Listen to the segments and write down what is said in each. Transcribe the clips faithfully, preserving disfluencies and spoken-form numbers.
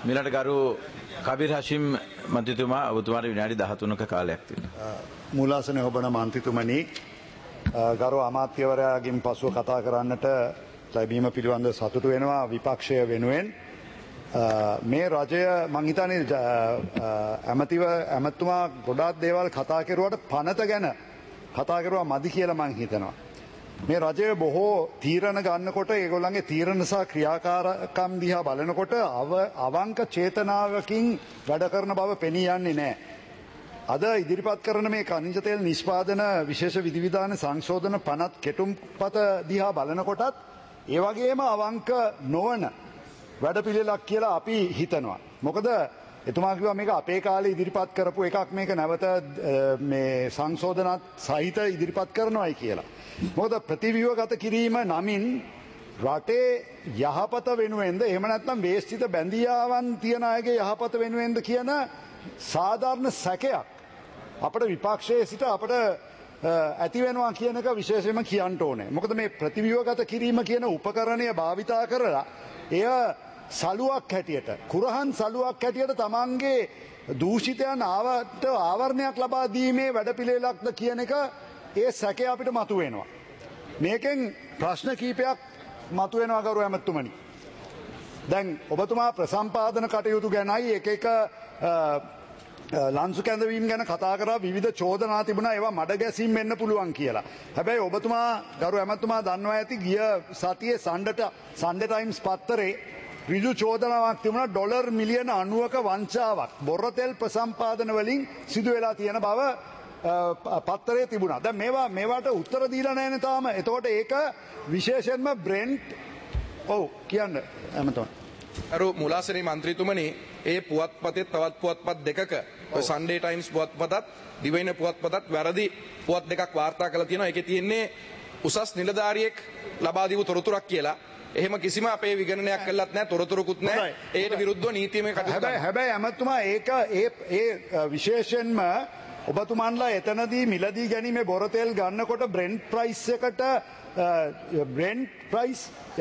මිලට ගරු කබීර් හෂිම් මන්ත්‍රීතුමා ඔබතුමාට විනාඩි දහතුනක කාලයක් තියෙනවා. මූලාසන ඔබන මන්ත්‍රීතුමනි ගරු අමාත්‍යවරයාගෙන් පසුව කතා කරන්නට ලැබීම පිළිබඳ සතුටු වෙනවා විපක්ෂය වෙනුවෙන්. මේ රජය මං හිතන්නේ ඇමතිව ඇමතුමා ගොඩාක් දේවල් කතා කරුවාට පනත ගැන කතා කරුවා මදි කියලා මං හිතනවා. මේ රජය බොහෝ තීරණ ගන්නකොට ඒගොල්ලන්ගේ තීරණ සහ ක්‍රියාකාරකම් දිහා බලනකොට අවංක චේතනාවකින් වැඩ කරන බව පෙනී යන්නේ නැහැ. අද ඉදිරිපත් කරන මේ khනිජ තෙල් නිෂ්පාදන විශේෂ විධිවිධාන සංශෝධන පනත් කෙටුම්පත දිහා බලනකොටත් ඒ වගේම අවංක නොවන වැඩපිළිවෙලක් කියලා අපි හිතනවා. මොකද එතුමා කිව්වා මේක අපේ කාලේ ඉදිරිපත් කරපු එකක් මේක නැවත මේ සංශෝධනත් සහිත ඉදිරිපත් කරනවායි කියලා. මොකද ප්‍රතිව්‍යුහගත කිරීම නමින් රටේ යහපත වෙනුවෙන්ද එහෙම නැත්නම් වේස්තිත බැඳියාවන් තියන අයගේ යහපත වෙනුවෙන්ද කියන සාධාරණ සැකයක් අපේ විපක්ෂයේ සිට අපට ඇති වෙනවා කියන එක විශේෂයෙන්ම කියන්න ඕනේ. මොකද මේ ප්‍රතිව්‍යුහගත කිරීම කියන උපකරණය භාවිතා කරලා එය සලුවක් හැටියට කුරහන් සලුවක් හැටියට තමන්ගේ දූෂිතයන් ආවට ආවරණයක් ලබා දීමේ වැඩපිළිවෙලක්ද කියන එක ඒ සැකය අපිට මතුවෙනවා. මේකෙන් ප්‍රශ්න කීපයක් මතුවෙනවා ගරු ඇමතුමනි. දැන් ඔබතුමා ප්‍රසම්පාදන කටයුතු ගැනයි එක එක ලන්සු කැඳවීම ගැන කතා කරා විවිධ චෝදනා තිබුණා ඒවා මඩ ගැසීම් වෙන්න පුළුවන් කියලා. හැබැයි ඔබතුමා ගරු ඇමතුමා දන්නවා ඇති ගිය සතියේ සන්ඩට සන්ඩේ ටයිම්ස් පත්තරේ ඍජු චෝදනාවක් තිබුණා ඩොලර් මිලියන අනූවක වංචාවක් බොරතෙල් ප්‍රසම්පාදන වලින් සිදු වෙලා තියෙන බව පත්තරේ තිබුණා. දැන් මේවා මේවට උත්තර දීලා නැහැ නේ තාම. එතකොට ඒක විශේෂයෙන්ම බ්‍රෙන්ට් ඔව් කියන්න ඇමතුමා. අර මුලාසනේ මන්ත්‍රීතුමනි ඒ පුවත්පතේ තවත් පුවත්පත් දෙකක ඔය සන්ඩේ ටයිම්ස් පුවත්පතත් දිවයින පුවත්පතත් වැරදි පුවත් දෙකක් වාර්තා කරලා තියෙනවා. ඒකේ තියෙන්නේ උසස් නිලධාරියෙක් ලබා දීපු තොරතුරක් කියලා. එහෙම කිසිම අපේ විගණනයක් කළත් නැහැ තොරතුරුකුත් නැහැ. ඒට විරුද්ධව නීතියමය කටයුතු හැබැයි හැබැයි ඇමතුමා ඒක ඒ ඒ විශේෂයෙන්ම ඔබතුමාන්ලා එතනදී මිලදී ගැනීමේ බොරතෙල් ගන්නකොට බ්‍රෙන්ට් ප්‍රයිස් එකට බ්‍රෙන්ට් ප්‍රයිස්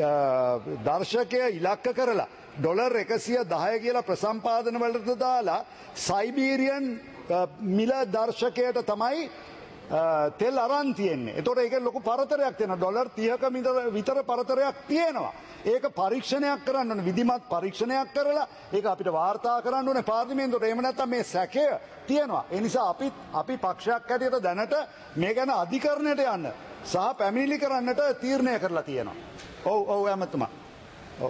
දර්ශකය ඉලක්ක කරලා ඩොලර් එකසිය දහය කියලා ප්‍රසම්පාදන වලට දාලා සයිබීරියන් මිල දර්ශකයට තමයි තෙල් අරන් තියෙන්නේ. ඒතකොට ඒක ලොකු පරතරයක් තියෙනවා. ඩොලර් තිහක විතර පරතරයක් තියෙනවා. ඒක පරීක්ෂණයක් කරන්න ඕනේ. විධිමත් පරීක්ෂණයක් කරලා ඒක අපිට වාර්තා කරන්න ඕනේ පාර්ලිමේන්තුවට. එහෙම නැත්නම් මේ සැකය තියෙනවා. ඒ නිසා අපි අපි පක්ෂයක් හැටියට දැනට මේ ගැන අධිකරණයට යන්න සහ පැමිණිලි කරන්නට තීරණය කරලා තියෙනවා. ඔව් ඔව් ඇමතුමා. ඔව්.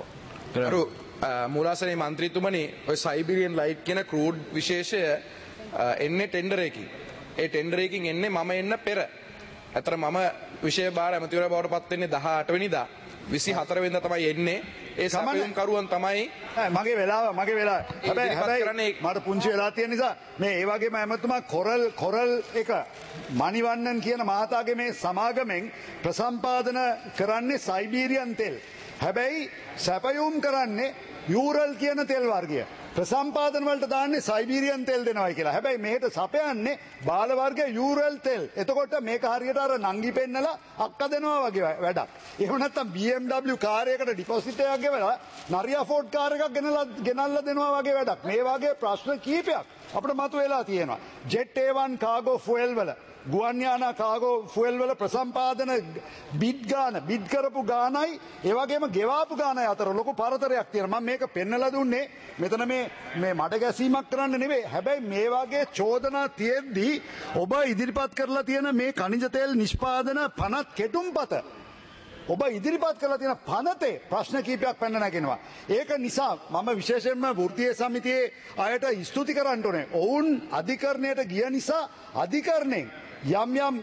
මූලාසනේ මන්ත්‍රීතුමනි ඔය සයිබීරියන් ලයිට් කියන ක්‍රූඩ් විශේෂය එන්නේ ටෙන්ඩර් එකකින්. ඒ ටෙන්ඩර් එකකින් එන්නේ මම එන්න පෙර. අතර මම විෂය භාර ඇමතිවරයා බවට පත් වෙන්නේ දහඅට වෙනිදා. විසිහතර වෙනිදා තමයි එන්නේ. ඒ සමගින් කරුවන් තමයි මගේ වෙලාව මගේ වෙලාව. හැබැයි හැබැයි මට පුංචි වෙලා තියෙන නිසා මේ ඒ වගේම ඇමතුමා කොරල් කොරල් එක මණිවන්නන් කියන මහතාගේ මේ සමාගමෙන් ප්‍රසම්පාදන කරන්නේ සයිබීරියන් තෙල්. හැබැයි සැපයුම් කරන්නේ යූරල් කියන තෙල් වර්ගය. ප්‍රසම්පාදන වලට දාන්නේ සයිබීරියන් තෙල් දෙනවයි කියලා. හැබැයි මේකට සපයන්නේ බාල වර්ග යූරල් තෙල්. එතකොට මේක හරියට අර නංගි පෙන්නලා අක්ක දෙනවා වගේ වැඩක්. එහෙම නැත්නම් බී එම් ඩබ්ලිව් කාර් එකකට ඩිපොසිට් එකක් ගෙවලා නරියා ෆෝඩ් කාර් එකක් ගෙනලා ගෙනල්ලා දෙනවා වගේ වැඩක්. මේ වගේ ප්‍රශ්න කීපයක් අපිට මතුවලා තියෙනවා. ජෙට් ඒ වන් කාගෝ ෆුවල් වල ගුවන් යානා කාගෝ ෆුවල් වල ප්‍රසම්පාදන බිඩ් ගාන බිඩ් කරපු ගානයි ඒ වගේම ගෙවාපු ගානයි අතර ලොකු පරතරයක් තියෙනවා. මම මේක පෙන්නලා දුන්නේ මෙතන මේ මේ මඩ ගැසීමක් කරන්න නෙවෙයි. හැබැයි මේ වගේ චෝදනා තියෙද්දී ඔබ ඉදිරිපත් කරලා තියෙන මේ khනිජ තෙල් නිෂ්පාදන පනත් කෙටුම්පත ඔබ ඉදිරිපත් කරලා තියෙන පනතේ ප්‍රශ්න කීපයක් පැන නැගෙනවා. ඒක නිසා මම විශේෂයෙන්ම වෘත්තීය සමිතියේ අයට ස්තුති කරන්න ඕනේ. ඔවුන් අධිකරණයට ගිය නිසා අධිකරණයෙන් යම් යම්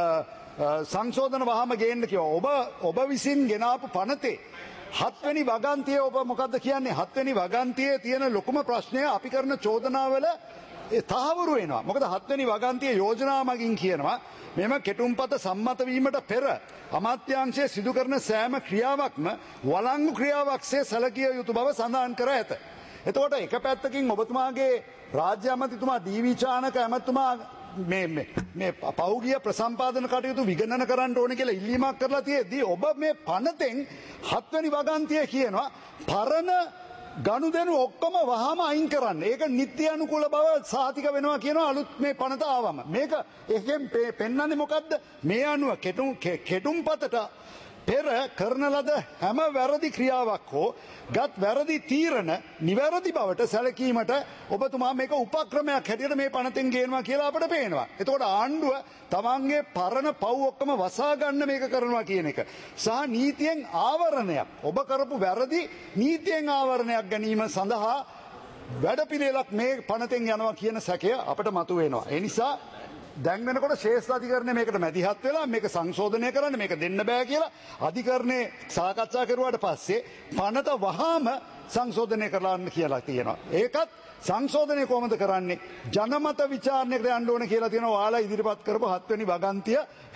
සංශෝධන වහම ගේන්න කිව්වා. ඔබ ඔබ විසින් ගෙනාපු පනතේ හත්වෙනි වගන්තියේ ඔබ මොකද්ද කියන්නේ? හත්වෙනි වගන්තියේ තියෙන ලොකුම ප්‍රශ්නය අපි කරන චෝදනාවල තහවුරු වෙනවා. මොකද හත්වෙනි වගන්තියේ යෝජනා මගින් කියනවා මෙම කෙටුම්පත සම්මත වීමට පෙර අමාත්‍යාංශයේ සිදු කරන සෑම ක්‍රියාවක්ම වළංගු ක්‍රියාවක්සේ සැලකිය යුතු බව සඳහන් කර ඇත. එතකොට එක පැත්තකින් ඔබතුමාගේ රාජ්‍ය ඇමතිතුමා ඩී.වී. චානක ඇමතුමා මේ මේ පෞගිය ප්‍රසම්පාදන කටයුතු විගණන කරන්න ඕනේ කියලා ඉල්ලීමක් කරලා තියෙද්දී ඔබ මේ පනතෙන් හත්වෙනි වගන්තිය කියනවා පරණ ගනුදෙනු ඔක්කොම වහාම අයින් කරන්න. ඒක නිත්‍ය අනුකූල බව සාතික වෙනවා කියනවා අලුත් මේ පනත ආවම. මේක එකෙන් පෙන්වන්නේ මොකද්ද? මේ අනුව කෙටුම් කෙටුම්පතට පෙර කරන ලද හැම වැරදි ක්‍රියාවක් හෝ ගත් වැරදි තීරණ නිවැරදි බවට සැලකීමට ඔබතුමා මේක උපක්‍රමයක් හැටියට මේ පනතෙන් ගේනවා කියලා අපට පේනවා. එතකොට ආණ්ඩුව තමන්ගේ පරණ පව් ඔක්කොම වසා ගන්න මේක කරනවා කියන එක. සහ නීතියෙන් ආවරණයක් ඔබ කරපු වැරදි නීතියෙන් ආවරණයක් ගැනීම සඳහා වැඩපිළිවෙලක් මේ පනතෙන් යනවා කියන සැකය අපට මතුවෙනවා. ඒ නිසා දැන් වෙනකොට ශ්‍රේෂ්ඨ අධිකරණය මේකට මැදිහත් වෙලා මේක සංශෝධනය කරන්න මේක දෙන්න බෑ කියලා අධිකරණේ සාකච්ඡා කරුවාට පස්සේ පනත වහාම සංශෝධනය කරන්න කියලා තියෙනවා. ඒකත් සංශෝධනය කොහොමද කරන්නේ? ජනමත විචාරණයකට යන්න ඕන කියලා තියෙනවා. ඔයාලා ඉදිරිපත් කරපු හත්වෙනි වගන්තිය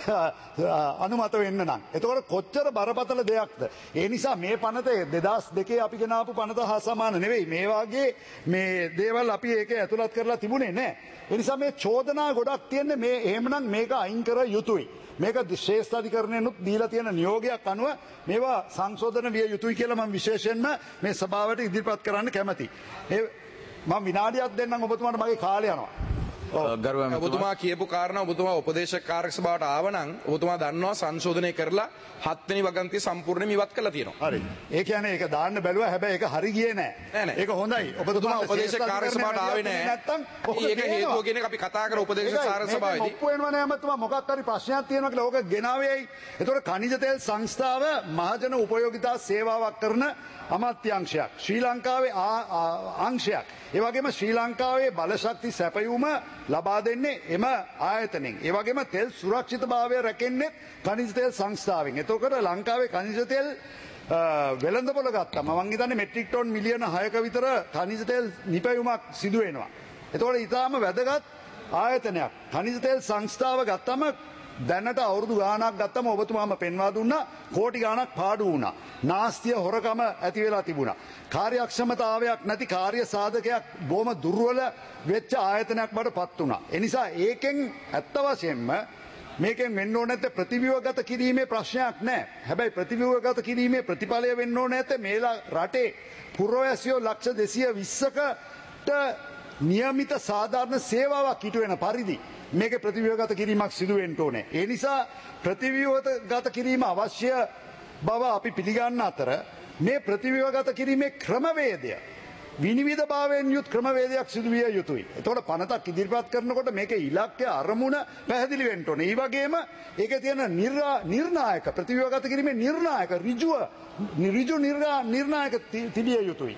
අනුමත වෙන්න නම්. එතකොට කොච්චර බරපතල දෙයක්ද? ඒ නිසා මේ පනත දෙදාස් දෙකේ අපි ගෙනාපු පනත හා සමාන නෙවෙයි. මේ වාගේ මේ දේවල් අපි ඒකේ ඇතුළත් කරලා තිබුණේ නැහැ. ඒ නිසා මේ චෝදනා ගොඩක් තියෙන්නේ මේ එහෙමනම් මේක අයින් කර යුතුයි. මේක ශ්‍රේෂ්ඨ අධිකරණයනුත් දීලා තියෙන නියෝගයක් අනුව මේවා සංශෝධන විය යුතුයි කියලා මම විශේෂයෙන්ම මේ සභාවට ඉදිරිපත් කරන්න කැමතියි. ඒ මම විනාඩියක් දෙන්නම් ඔබතුමාට මගේ කාලය යනවා. ඔබතුමා කියපු කාරණා ඔබතුමා උපදේශක කාර්යක සභාවට ආවනම් ඔබතුමා දන්නවා සංශෝධනය කරලා හත්වෙනි වගන්තිය සම්පූර්ණයෙන්ම ඉවත් කරලා තියෙනවා. හරි. ඒ කියන්නේ ඒක දාන්න බැලුවා හැබැයි ඒක හරි ගියේ නෑ. නෑ නෑ. ඒක හොඳයි. ඔබතුමා උපදේශක කාර්යක සභාවට ආවේ නෑ. නැත්තම් ඒක හේතුව කියන එක අපි කතා කර උපදේශක කාර්යක සභාවේදී. ඔප්පු වෙනවා නෑ මතුමා මොකක් හරි ප්‍රශ්නයක් තියෙනවා කියලා ඕක ගෙනාවේයි. ඒතකොට ಖನಿಜ තෙල් සංස්ථාව මහජන උපයෝගිතා සේවාවක් කරන අමාත්‍යාංශයක්. ශ්‍රී ලංකාවේ අංශයක්. ඒ වගේම ශ්‍රී ලංකාවේ බලශක්ති සැපයුම ලබා දෙන්නේ එම ආයතනෙන්. ඒ වගේම තෙල් සුරක්ෂිතභාවය රැකෙන්නේ ಖನಿಜ තෙල් සංස්ථාවෙන්. එතකොට ලංකාවේ ಖනිජ තෙල් වෙළඳපොළ ගත්තම මම හිතන්නේ මෙට්‍රික් ටොන් මිලියන හයක විතර ಖනිජ තෙල් නිපැයුමක් සිදු වෙනවා. එතකොට ඊටාම වැදගත් ආයතනයක්. ಖනිජ තෙල් සංස්ථාව ගත්තම දැනට අවුරුදු ගාණක් ගත්තම ඔබතුමාම පෙන්වා දුන්නා කෝටි ගාණක් පාඩු වුණා. නාස්තිය හොරකම ඇති වෙලා තිබුණා. කාර්යක්ෂමතාවයක් නැති කාර්ය සාධකයක් බොහොම දුර්වල වෙච්ච ආයතනයක් බවට පත් වුණා. ඒ නිසා ඒකෙන් ඇත්ත වශයෙන්ම මේකෙන් වෙන්න ඕනේ නැත්te ප්‍රතිව්‍යුහගත කිරීමේ ප්‍රශ්නයක් නැහැ. හැබැයි ප්‍රතිව්‍යුහගත කිරීමේ ප්‍රතිඵලය වෙන්න ඕනේ නැත්te මේලා රටේ පුරවැසියෝ ලක්ෂ දෙසිය විස්සකට නියමිත සාධාරණ සේවාවක් ඉටු වෙන පරිදි මේක ප්‍රතිව්‍යුහගත කිරීමක් සිදු වෙන්න ඕනේ. ඒ නිසා ප්‍රතිව්‍යුහගත කිරීම අවශ්‍ය බව අපි පිළිගන්න අතර මේ ප්‍රතිව්‍යුහගත කිරීමේ ක්‍රමවේදය විනිවිදභාවයෙන් යුත් ක්‍රමවේදයක් සිදු විය යුතුයි. එතකොට පනතක් ඉදිරිපත් කරනකොට මේකේ ඉලක්කය අරමුණ පැහැදිලි වෙන්න ඕනේ. ඒ වගේම ඒකේ තියෙන නිර්ණායක ප්‍රතිව්‍යුහගත කිරීමේ නිර්ණායක ඍජුව ඍජු නිර්ණායක තිබිය යුතුයි.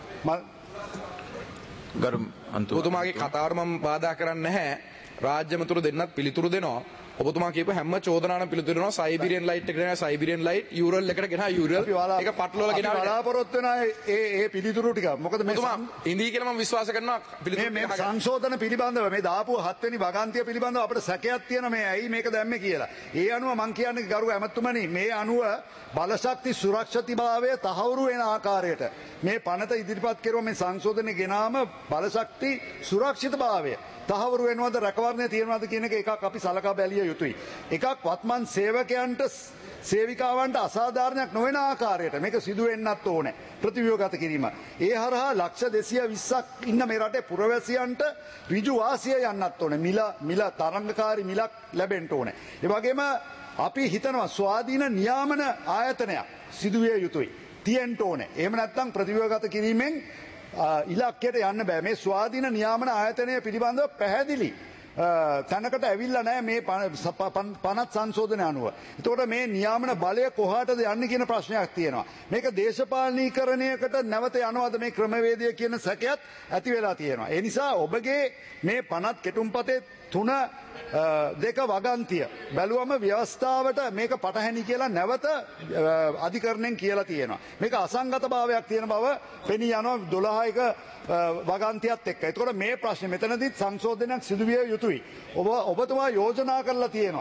ගරු අන්තු ඔබතුමාගේ කතාවට මම බාධා කරන්නේ නැහැ. රාජ්‍යමතුරු දෙන්නත් පිළිතුරු දෙනවා. ඔබතුමා කියපු හැම චෝදනාවක්ම පිළිතුරු දෙනවා. සයිබීරියන් ලයිට් එකට ගෙනා සයිබීරියන් ලයිට් යූරල් එකට ගෙනා යූරල් ඒක පටලවලා ගෙනාවා. බලාපොරොත්තු වෙනා ඒ ඒ පිළිතුරු ටික. මොකද මේ ඔබතුමා ඉන්දී කියලා මම විශ්වාස කරනවා පිළිතුරු මේ සංශෝධන පිළිබඳව මේ දාපු හත්වෙනි වගන්තිය පිළිබඳව අපිට සැකයක් තියෙනවා මේ ඇයි මේක දැම්මේ කියලා. ඒ අනුව මම කියන්නේ ගරු ඇමතුමනි මේ අනුව බලශක්ති සුරක්ෂිතභාවය තහවුරු වෙන ආකාරයට මේ පනත ඉදිරිපත් කෙරුව මේ සංශෝධනය ගෙනාම බලශක්ති සුරක්ෂිතභාවය තහවුරු වෙනවද රැකවරණය තියෙනවද කියන එක එකක් අපි සලකා බැලිය යුතුයි. එකක් වත්මන් සේවකයන්ට සේවිකාවන්ට අසාධාරණයක් නොවන ආකාරයට මේක සිදු වෙන්නත් ඕනේ. ප්‍රතිව්‍යුහගත කිරීම. ඒ හරහා ලක්ෂ දෙසිය විස්සක් ඉන්න මේ රටේ පුරවැසියන්ට ඍජු වාසිය යන්නත් ඕනේ. මිල මිල තරංගකාරී මිලක් ලැබෙන්න ඕනේ. ඒ වගේම අපි හිතනවා ස්වාධීන නියාමන ආයතනයක් සිදු විය යුතුයි. තියෙන්න ඕනේ. එහෙම නැත්නම් ප්‍රතිව්‍යුහගත කිරීමෙන් ඉලක්කයට යන්න බෑ. මේ ස්වාධීන නියාමන ආයතනය පිළිබඳව පැහැදිලි තැනකට ඇවිල්ලා නැහැ මේ පනත් සංශෝධනය අනුව. එතකොට මේ නියාමන බලය කොහාටද යන්නේ කියන ප්‍රශ්නයක් තියෙනවා. මේක දේශපාලනීකරණයකට නැවත යනවාද මේ ක්‍රමවේදය කියන සැකයත් ඇති වෙලා තියෙනවා. ඒ නිසා ඔබගේ මේ පනත් කෙටුම්පතේ තුන දෙක වගන්තිය බැලුවම ව්‍යවස්ථාවට මේක පටහැනි කියලා නැවත අධිකරණයෙන් කියලා තියෙනවා. මේක අසංගත භාවයක් තියෙන බව පෙනී යනවා දොළහක වගන්තියත් එක්ක. එතකොට මේ ප්‍රශ්නේ මෙතනදිත් සංශෝධනයක් සිදු විය යුතුයි. ඔබ ඔබතුමා යෝජනා කරලා තියෙනවා.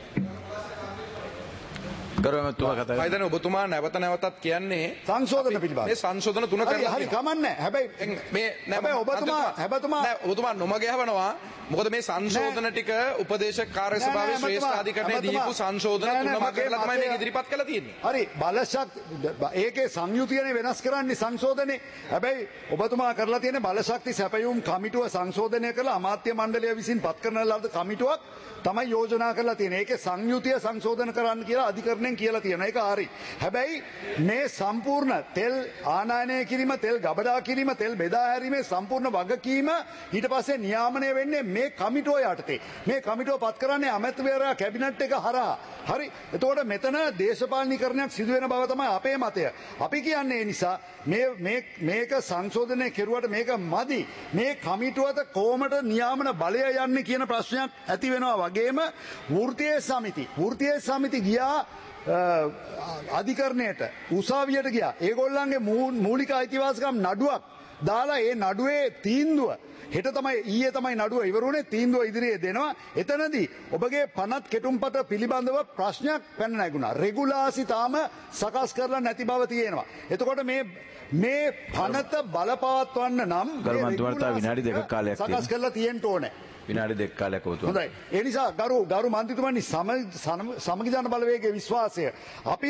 ගරුමතුමා කතා කරා. අයිදන ඔබතුමා නැවත නැවතත් කියන්නේ සංශෝධන පිළිබඳව. මේ සංශෝධන තුන කරලා හරි කමන්නේ. හැබැයි මේ හැබැයි ඔබතුමා හැබැයි නෑ ඔබතුමා නොමග යවනවා මොකද මේ සංශෝධන ටික උපදේශක කාර්ය සභාවේ ශ්‍රේෂ්ඨ අධිකරණයේ දීපු සංශෝධන තුනම කරලා තමයි මේක ඉදිරිපත් කළා තියෙන්නේ. හරි බලශක්ති ඒකේ සංයුතියනේ වෙනස් කරන්නේ සංශෝධනේ. හැබැයි ඔබතුමා කරලා තියෙන බලශක්ති සැපයුම් කමිටුව සංශෝධනය කළ අමාත්‍ය මණ්ඩලය විසින් පත් කරන ලද කමිටුවක් තමයි යෝජනා කරලා තියෙන්නේ. ඒකේ සංයුතිය සංශෝධන කරන්න කියලා අධිකරණයෙන් කියලා තියෙනවා. ඒක හරි. හැබැයි මේ සම්පූර්ණ තෙල් ආනයනය කිරීම, තෙල් ගබඩා කිරීම, තෙල් බෙදා හැරීමේ සම්පූර්ණ වගකීම ඊට පස්සේ නියාමනය වෙන්නේ මේ කමිටුව යටතේ. මේ කමිටුව පත් කරන්නේ අමාත්‍යවරයා කැබිනට් එක හරහා. හරි. එතකොට මෙතන දේශපාලනීකරණයක් සිදු වෙන බව තමයි අපේ මතය. අපි කියන්නේ ඒ නිසා මේ මේ මේක සංශෝධනය කෙරුවට මේක මදි. මේ කමිටුවට කොහොමද නියාමන බලය යන්නේ කියන ප්‍රශ්නයක් ඇති වෙනවා වගේම වෘත්තීය සමිති. වෘත්තීය සමිති ගියා අධිකරණයට උසාවියට ගියා. ඒගොල්ලන්ගේ මූලික අයිතිවාසිකම් නඩුවක් දාලා ඒ නඩුවේ තීන්දුව හෙට තමයි ඊයේ තමයි නඩුව ඉවරුනේ තීන්දුව ඉදිරියේ දෙනවා. එතනදී ඔබගේ පනත් කෙටුම්පත පිළිබඳව ප්‍රශ්නයක් පැන නැගුණා. රෙගුලාසි තාම සකස් කරලා නැති බව තියෙනවා. එතකොට මේ මේ පනත බලපවත්වන්න නම් ගරු මන්ත්‍රීවරයා විනාඩි දෙකක කාලයක් සකස් කරලා තියෙන්න ඕනේ. විනාඩි දෙක කාලයක් වතුන. හොඳයි. ඒ නිසා ගරු ගරු මන්ත්‍රීතුමනි සමගි ජන බලවේගයේ විශ්වාසය අපි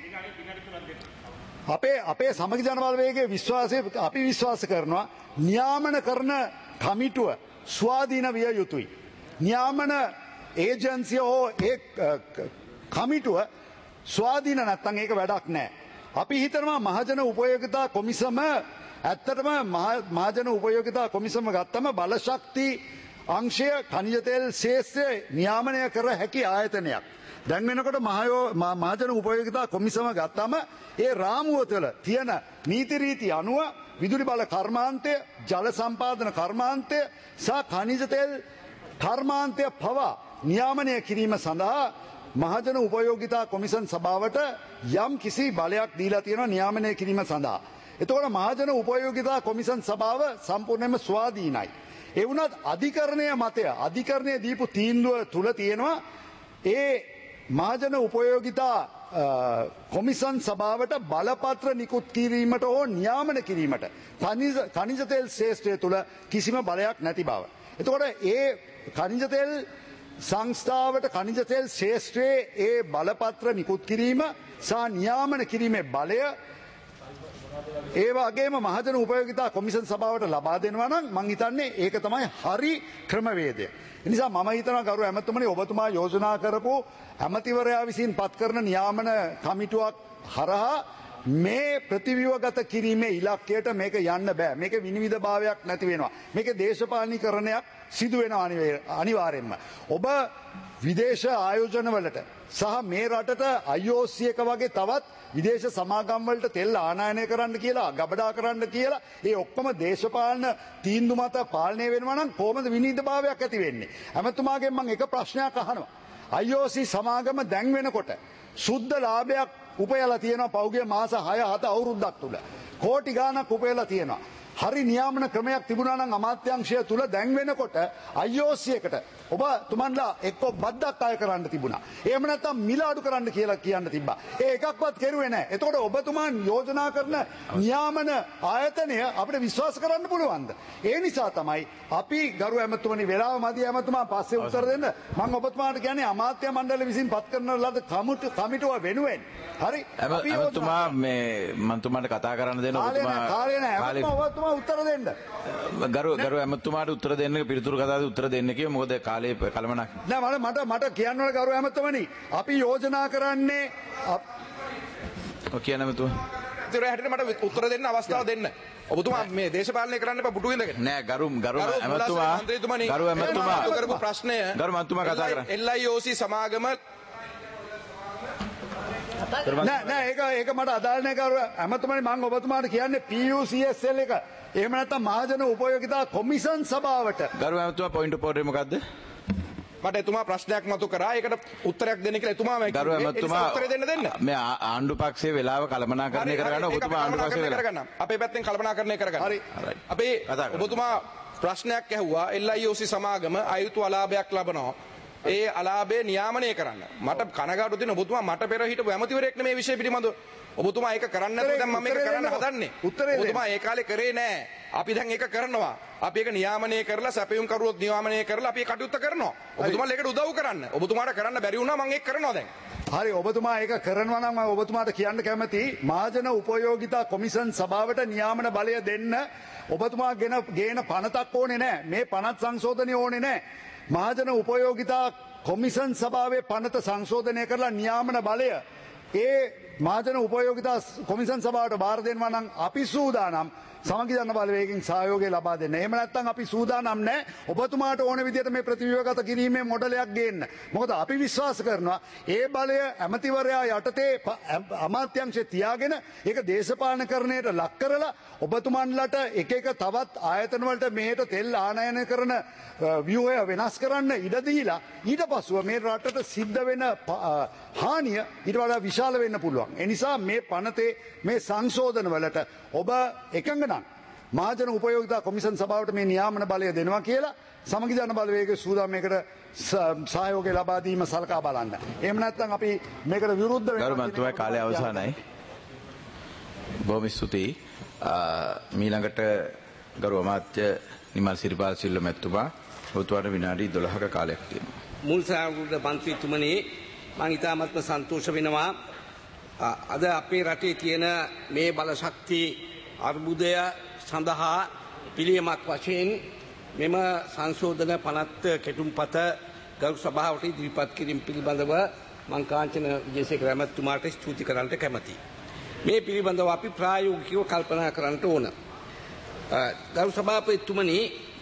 අපේ අපේ සමගි ජන බලවේගයේ විශ්වාසය අපි විශ්වාස කරනවා නියාමන කරන කමිටුව ස්වාධීන විය යුතුයි. නියාමන ඒජන්සිය හෝ ඒ කමිටුව ස්වාධීන නැත්නම් ඒක වැඩක් නැහැ. අපි හිතනවා මහජන උපයෝගිතා කොමිසම ඇත්තටම මහජන උපයෝගිතා කොමිසම ගත්තම බලශක්ති අංශය khනිජ තෙල් ශේෂ්ත්‍රය නියාමනය කර හැකි ආයතනයක්. දැන් වෙනකොට මහජන උපයෝගිතා කොමිසම ගත්තම ඒ රාමුව තුළ තියෙන නීති රීති අනුව විදුලි බල කර්මාන්තය, ජල සම්පාදන කර්මාන්තය සහ khනිජ තෙල් කර්මාන්තය පවා නියාමනය කිරීම සඳහා මහජන උපයෝගිතා කොමිසම් සභාවට යම් කිසි බලයක් දීලා තියෙනවා නියාමනය කිරීම සඳහා. එතකොට මහජන උපයෝගිතා කොමිසම් සභාව සම්පූර්ණයෙන්ම ස්වාධීනයි. ඒ වුණත් අධිකරණය මතය අධිකරණය දීපු තීන්දුව තුල තියෙනවා ඒ මහජන උපයෝගිතා කොමිසම් සභාවට බලපත්‍ර නිකුත් කිරීමට හෝ නියාමන කිරීමට khනිජ තෙල් ශේෂ්ත්‍රය තුල කිසිම බලයක් නැති බව. එතකොට ඒ khනිජ තෙල් සංස්ථාවට khනිජ තෙල් ශේෂ්ත්‍රයේ ඒ බලපත්‍ර නිකුත් කිරීම සහ නියාමන කිරීමේ බලය ඒ වගේම මහජන උපයෝගිතා කොමිසම් සභාවට ලබා දෙනවා නම් මං හිතන්නේ ඒක තමයි හරි ක්‍රමවේදය. ඒ නිසා මම හිතනවා ගරු ඇමතුමනි ඔබතුමා යෝජනා කරපු ඇමතිවරයා විසින් පත් කරන නියාමන කමිටුවක් හරහා මේ ප්‍රතිව්‍යුහගත කිරීමේ ඉලක්කයට මේක යන්න බෑ. මේක විනිවිදභාවයක් නැති වෙනවා. මේක දේශපාලනීකරණයක් සිදු වෙනවා අනිවාර්යෙන්ම. ඔබ විදේශ ආයෝජනවලට සහ මේ රටට I O C එක වගේ තවත් විදේශ සමාගම් වලට තෙල් ආනයනය කරන්න කියලා ගබඩා කරන්න කියලා ඒ ඔක්කොම දේශපාලන තීන්දුව මත පාලනය වෙනවා නම් කොහොමද විනිවිදභාවයක් ඇති වෙන්නේ? ඇමතුමාගෙන් මම එක ප්‍රශ්නයක් අහනවා. I O C සමාගම දැන් වෙනකොට සුද්ධ ලාභයක් උපයලා තියෙනවා පෞගේ මාස හය හත අවුරුද්දක් තුල. කෝටි ගාණක් උපයලා තියෙනවා. හරි නියාමන ක්‍රමයක් තිබුණා නම් අමාත්‍යාංශය තුල දැන් වෙනකොට I O C එකට ඔබ තුමන්ලා එක්ක බද්දක් අය කරන්න තිබුණා. එහෙම නැත්නම් මිල අඩු කරන්න කියලා කියන්න තිබ්බා. ඒ එකක්වත් කෙරුවේ නැහැ. එතකොට ඔබතුමන් යෝජනා කරන නියාමන ආයතනය අපිට විශ්වාස කරන්න පුළුවන්ද? ඒ නිසා තමයි අපි ගරු ඇමතුමනි වෙලාව මදි ඇමතුමා පස්සේ උත්තර දෙන්න. මම ඔබතුමාට කියන්නේ අමාත්‍ය මණ්ඩලය විසින් පත් කරන ලද කමිටුව වෙනුවෙන්. හරි? ඇමතුමා මේ මම තුමාට කතා කරන්න දෙන්න ඔබතුමා කාලේ නැහැ. ඔබතුමා උත්තර දෙන්න. ගරු ගරු ඇමතුමාට උත්තර දෙන්න පිළිතුරු කතාවේ උත්තර දෙන්න කිව්ව මොකද කාලේ කලමනක් නෑ මට මට කියන්න ඕන ගරු ඇමතුමනි අපි යෝජනා කරන්නේ ඔය කියන ඇමතුමා ඉතින් හැටියට මට උත්තර දෙන්න අවස්ථාව දෙන්න. ඔබතුමා මේ දේශපාලනය කරන්න එපා පුටු ඉඳගෙන. නෑ ගරු ගරු ඇමතුමා ගරු ඇමතුමා කරපු ප්‍රශ්නය ගරු මන්තුමා කතා කරා. L I O C සමාගම නෑ නෑ ඒක ඒක මට අදාළ නෑ කරු ඇමතුමනි මම ඔබතුමාට කියන්නේ P U C S L එක එහෙම නැත්නම් මහජන උපයෝගිතා කොමිසම් සභාවට ගරු ඇමතුමා පොයින්ට් ඔෆ් ඕඩර් මොකද්ද මට එතුමා ප්‍රශ්නයක් මතු කරා ඒකට උත්තරයක් දෙන්න කියලා එතුමා මම ගරු ඇමතුමා උත්තර දෙන්න දෙන්න මේ ආණ්ඩු පක්ෂයේ වෙලාව කළමනාකරණය කරගන්න ඔබතුමා ආණ්ඩු පක්ෂයේ වෙලාව කරගන්න අපේ පැත්තෙන් කළමනාකරණය කරගන්න හරි අපේ ඔබතුමා ප්‍රශ්නයක් ඇහුවා L I O C සමාගම අයුතු අලාභයක් ලබනවා ඒ අලාභය නියාමනය කරන්න. මට කනගාටු තියෙන ඔබතුමා මට පෙර හිටපු ඇමතිවරයෙක් නෙමේ මේ විෂය පිළිබඳව ඔබතුමා ඒක කරන්න නැතුව දැන් මම මේක කරන්න හදන්නේ. උත්තරේ ඔබතුමා ඒ කාලේ කරේ නෑ. අපි දැන් ඒක කරනවා. අපි ඒක නියාමනය කරලා සැපයුම් කරුවොත් නියාමනය කරලා අපි ඒ කටයුත්ත කරනවා. ඔබතුමාලා ඒකට උදව් කරන්න. ඔබතුමාට කරන්න බැරි වුණා මම ඒක කරනවා දැන්. හරි ඔබතුමා ඒක කරනවා නම් මම ඔබතුමාට කියන්න කැමති මහජන උපයෝගිතා කොමිෂන් සභාවට නියාමන බලය දෙන්න ඔබතුමා ගෙන ගේන පනතක් ඕනේ නැහැ. මේ පනත් සංශෝධනය ඕනේ නැහැ. මහජන උපයෝගිතා කොමිෂන් සභාවේ පනත සංශෝධනය කරලා නියාමන බලය ඒ මහජන උපයෝගිතා කොමිෂන් සභාවට බාර දෙනවා නම් අපි සූදානම් සමගිජන බලවේගයෙන් සහයෝගය ලබා දෙන්න. එහෙම නැත්නම් අපි සූදානම් නැහැ. ඔබතුමාට ඕන විදිහට මේ ප්‍රතිව්‍යුහගත කිරීමේ මොඩලයක් ගේන්න. මොකද අපි විශ්වාස කරනවා ඒ බලය ඇමතිවරයා යටතේ අමාත්‍යාංශය තියාගෙන ඒක දේශපාලනකරණයට ලක් කරලා ඔබතුමන්ලට එක එක තවත් ආයතන වලට මෙහෙට තෙල් ආනයනය කරන ව්‍යුහය වෙනස් කරන්න ඉඩ දීලා ඊට පස්සුව මේ රටට සිද්ධ වෙන හානිය ඊට වඩා විශාල වෙන්න පුළුවන්. ඒ නිසා මේ පනතේ මේ සංශෝධන වලට ඔබ එකඟ නම් මහජන උපයෝගිතා කොමිෂන් සභාවට මේ නියාමන බලය දෙනවා කියලා සමගිජන බලවේගයේ සූදානම් මේකට සහයෝගය ලබා දීම සලකා බලන්න. එහෙම නැත්නම් අපි මේකට විරුද්ධ වෙනවා. ගරු මන්ත්‍රීතුමා කාලය අවසానයි. බොහොම ස්තුතියි. මීළඟට ගරු අමාත්‍ය නිමල් සිරිපාල සිල්වා මැතිතුමා ඔබතුමාට විනාඩි දොළහක කාලයක් තියෙනවා. මුල් සාකච්ඡා මන්ත්‍රීතුමනි මම ඉතාමත්ම සන්තෝෂ වෙනවා. අද අපේ රටේ තියෙන මේ බල ශක්ති අර්බුදය සඳහා පිළියමක් වශයෙන් මෙම සංශෝධන පනත් කෙටුම්පත ගරු සභාවට ඉදිරිපත් කිරීම පිළිබඳව මම කාංචන විජේසේකර මැතිතුමාට ස්තුති කරන්නට කැමැතියි. මේ පිළිබඳව අපි ප්‍රායෝගිකව කල්පනා කරන්නට ඕන. ගරු සභාපතිතුමනි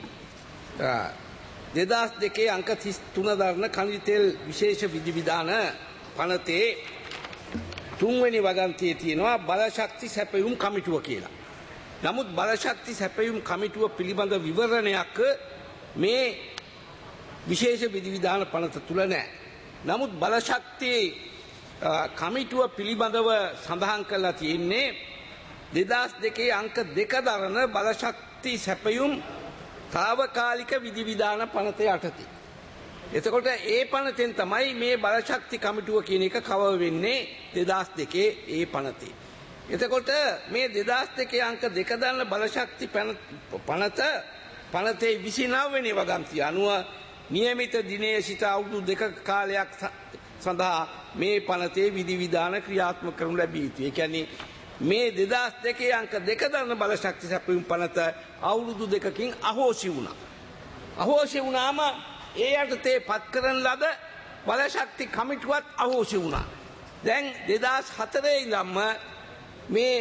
දෙදහස් දෙකේ අංක තිස් තුන දරන කනිජ තෙල් විශේෂ විධිවිධාන පනතේ තුන්වෙනි වගන්තියේ තියෙනවා බලශක්ති සැපයුම් කමිටුව කියලා. නමුත් බලශක්ති සැපයුම් කමිටුව පිළිබඳ විවරණයක් මේ විශේෂ විධිවිධාන පනත තුල නැහැ. නමුත් බලශක්ති කමිටුව පිළිබඳව සඳහන් කරලා තියෙන්නේ දෙදහස් දෙකේ අංක දෙක දරන බලශක්ති සැපයුම් తాවකාලික විධිවිධාන පනත යටතේ. එතකොට ඒ පනතෙන් තමයි මේ බලශක්ති කමිටුව කියන එක කවර වෙන්නේ දෙදහස් දෙකේ ඒ පනතේ. එතකොට මේ දෙදහස් දෙකේ අංක දෙක දරන බලශක්ති පනත පනතේ විසිනව වෙනි වගන්තිය අනුව නියමිත දිනයේ සිට අවුරුදු දෙක කාලයක් සඳහා මේ පනතේ විධිවිධාන ක්‍රියාත්මක කරනු ලැබිය යුතුයි. ඒ කියන්නේ මේ දෙදහස් දෙකේ අංක දෙක දරන බලශක්ති සැපයුම් පනත අවුරුදු දෙකකින් අහෝසි වුණා. අහෝසි වුණාම ඒ යටතේ පත් කරන ලද බලශක්ති කමිටුවත් අහෝසි වුණා. දැන් දෙදහස් හතරේ ඉඳන්ම මේ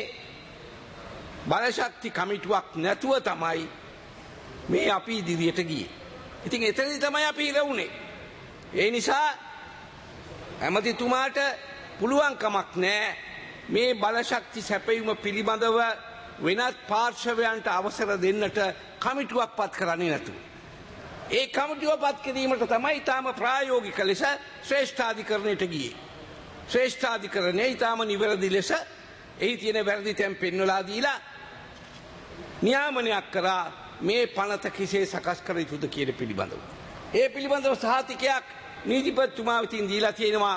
බලශක්ති කමිටුවක් නැතුව තමයි මේ අපි ඉදිරියට ගියේ. ඉතින් එතනදි තමයි අපි ඉරවුනේ. ඒ නිසා ඇමතිතුමාට පුළුවන් කමක් නැහැ මේ බලශක්ති සැපයුම පිළිබඳව වෙනත් පාර්ශවයන්ට අවසර දෙන්නට කමිටුවක් පත් කරන්නේ නැතුව. ඒ කමිටුව පත් කිරීමට තමයි ඊටාම ප්‍රායෝගික ලෙස ශ්‍රේෂ්ඨාධිකරණයට ගියේ. ශ්‍රේෂ්ඨාධිකරණය ඊටාම නිවැරදි ලෙස එහි තියෙන වැරදි තැන් පෙන්වලා දීලා නියාමනයක් කරා මේ පනත කෙසේ සකස් කර යුතුද කියන පිළිබඳව. ඒ පිළිබඳව සහතිකයක් නීතිපතිතුමා විසින් දීලා තියෙනවා.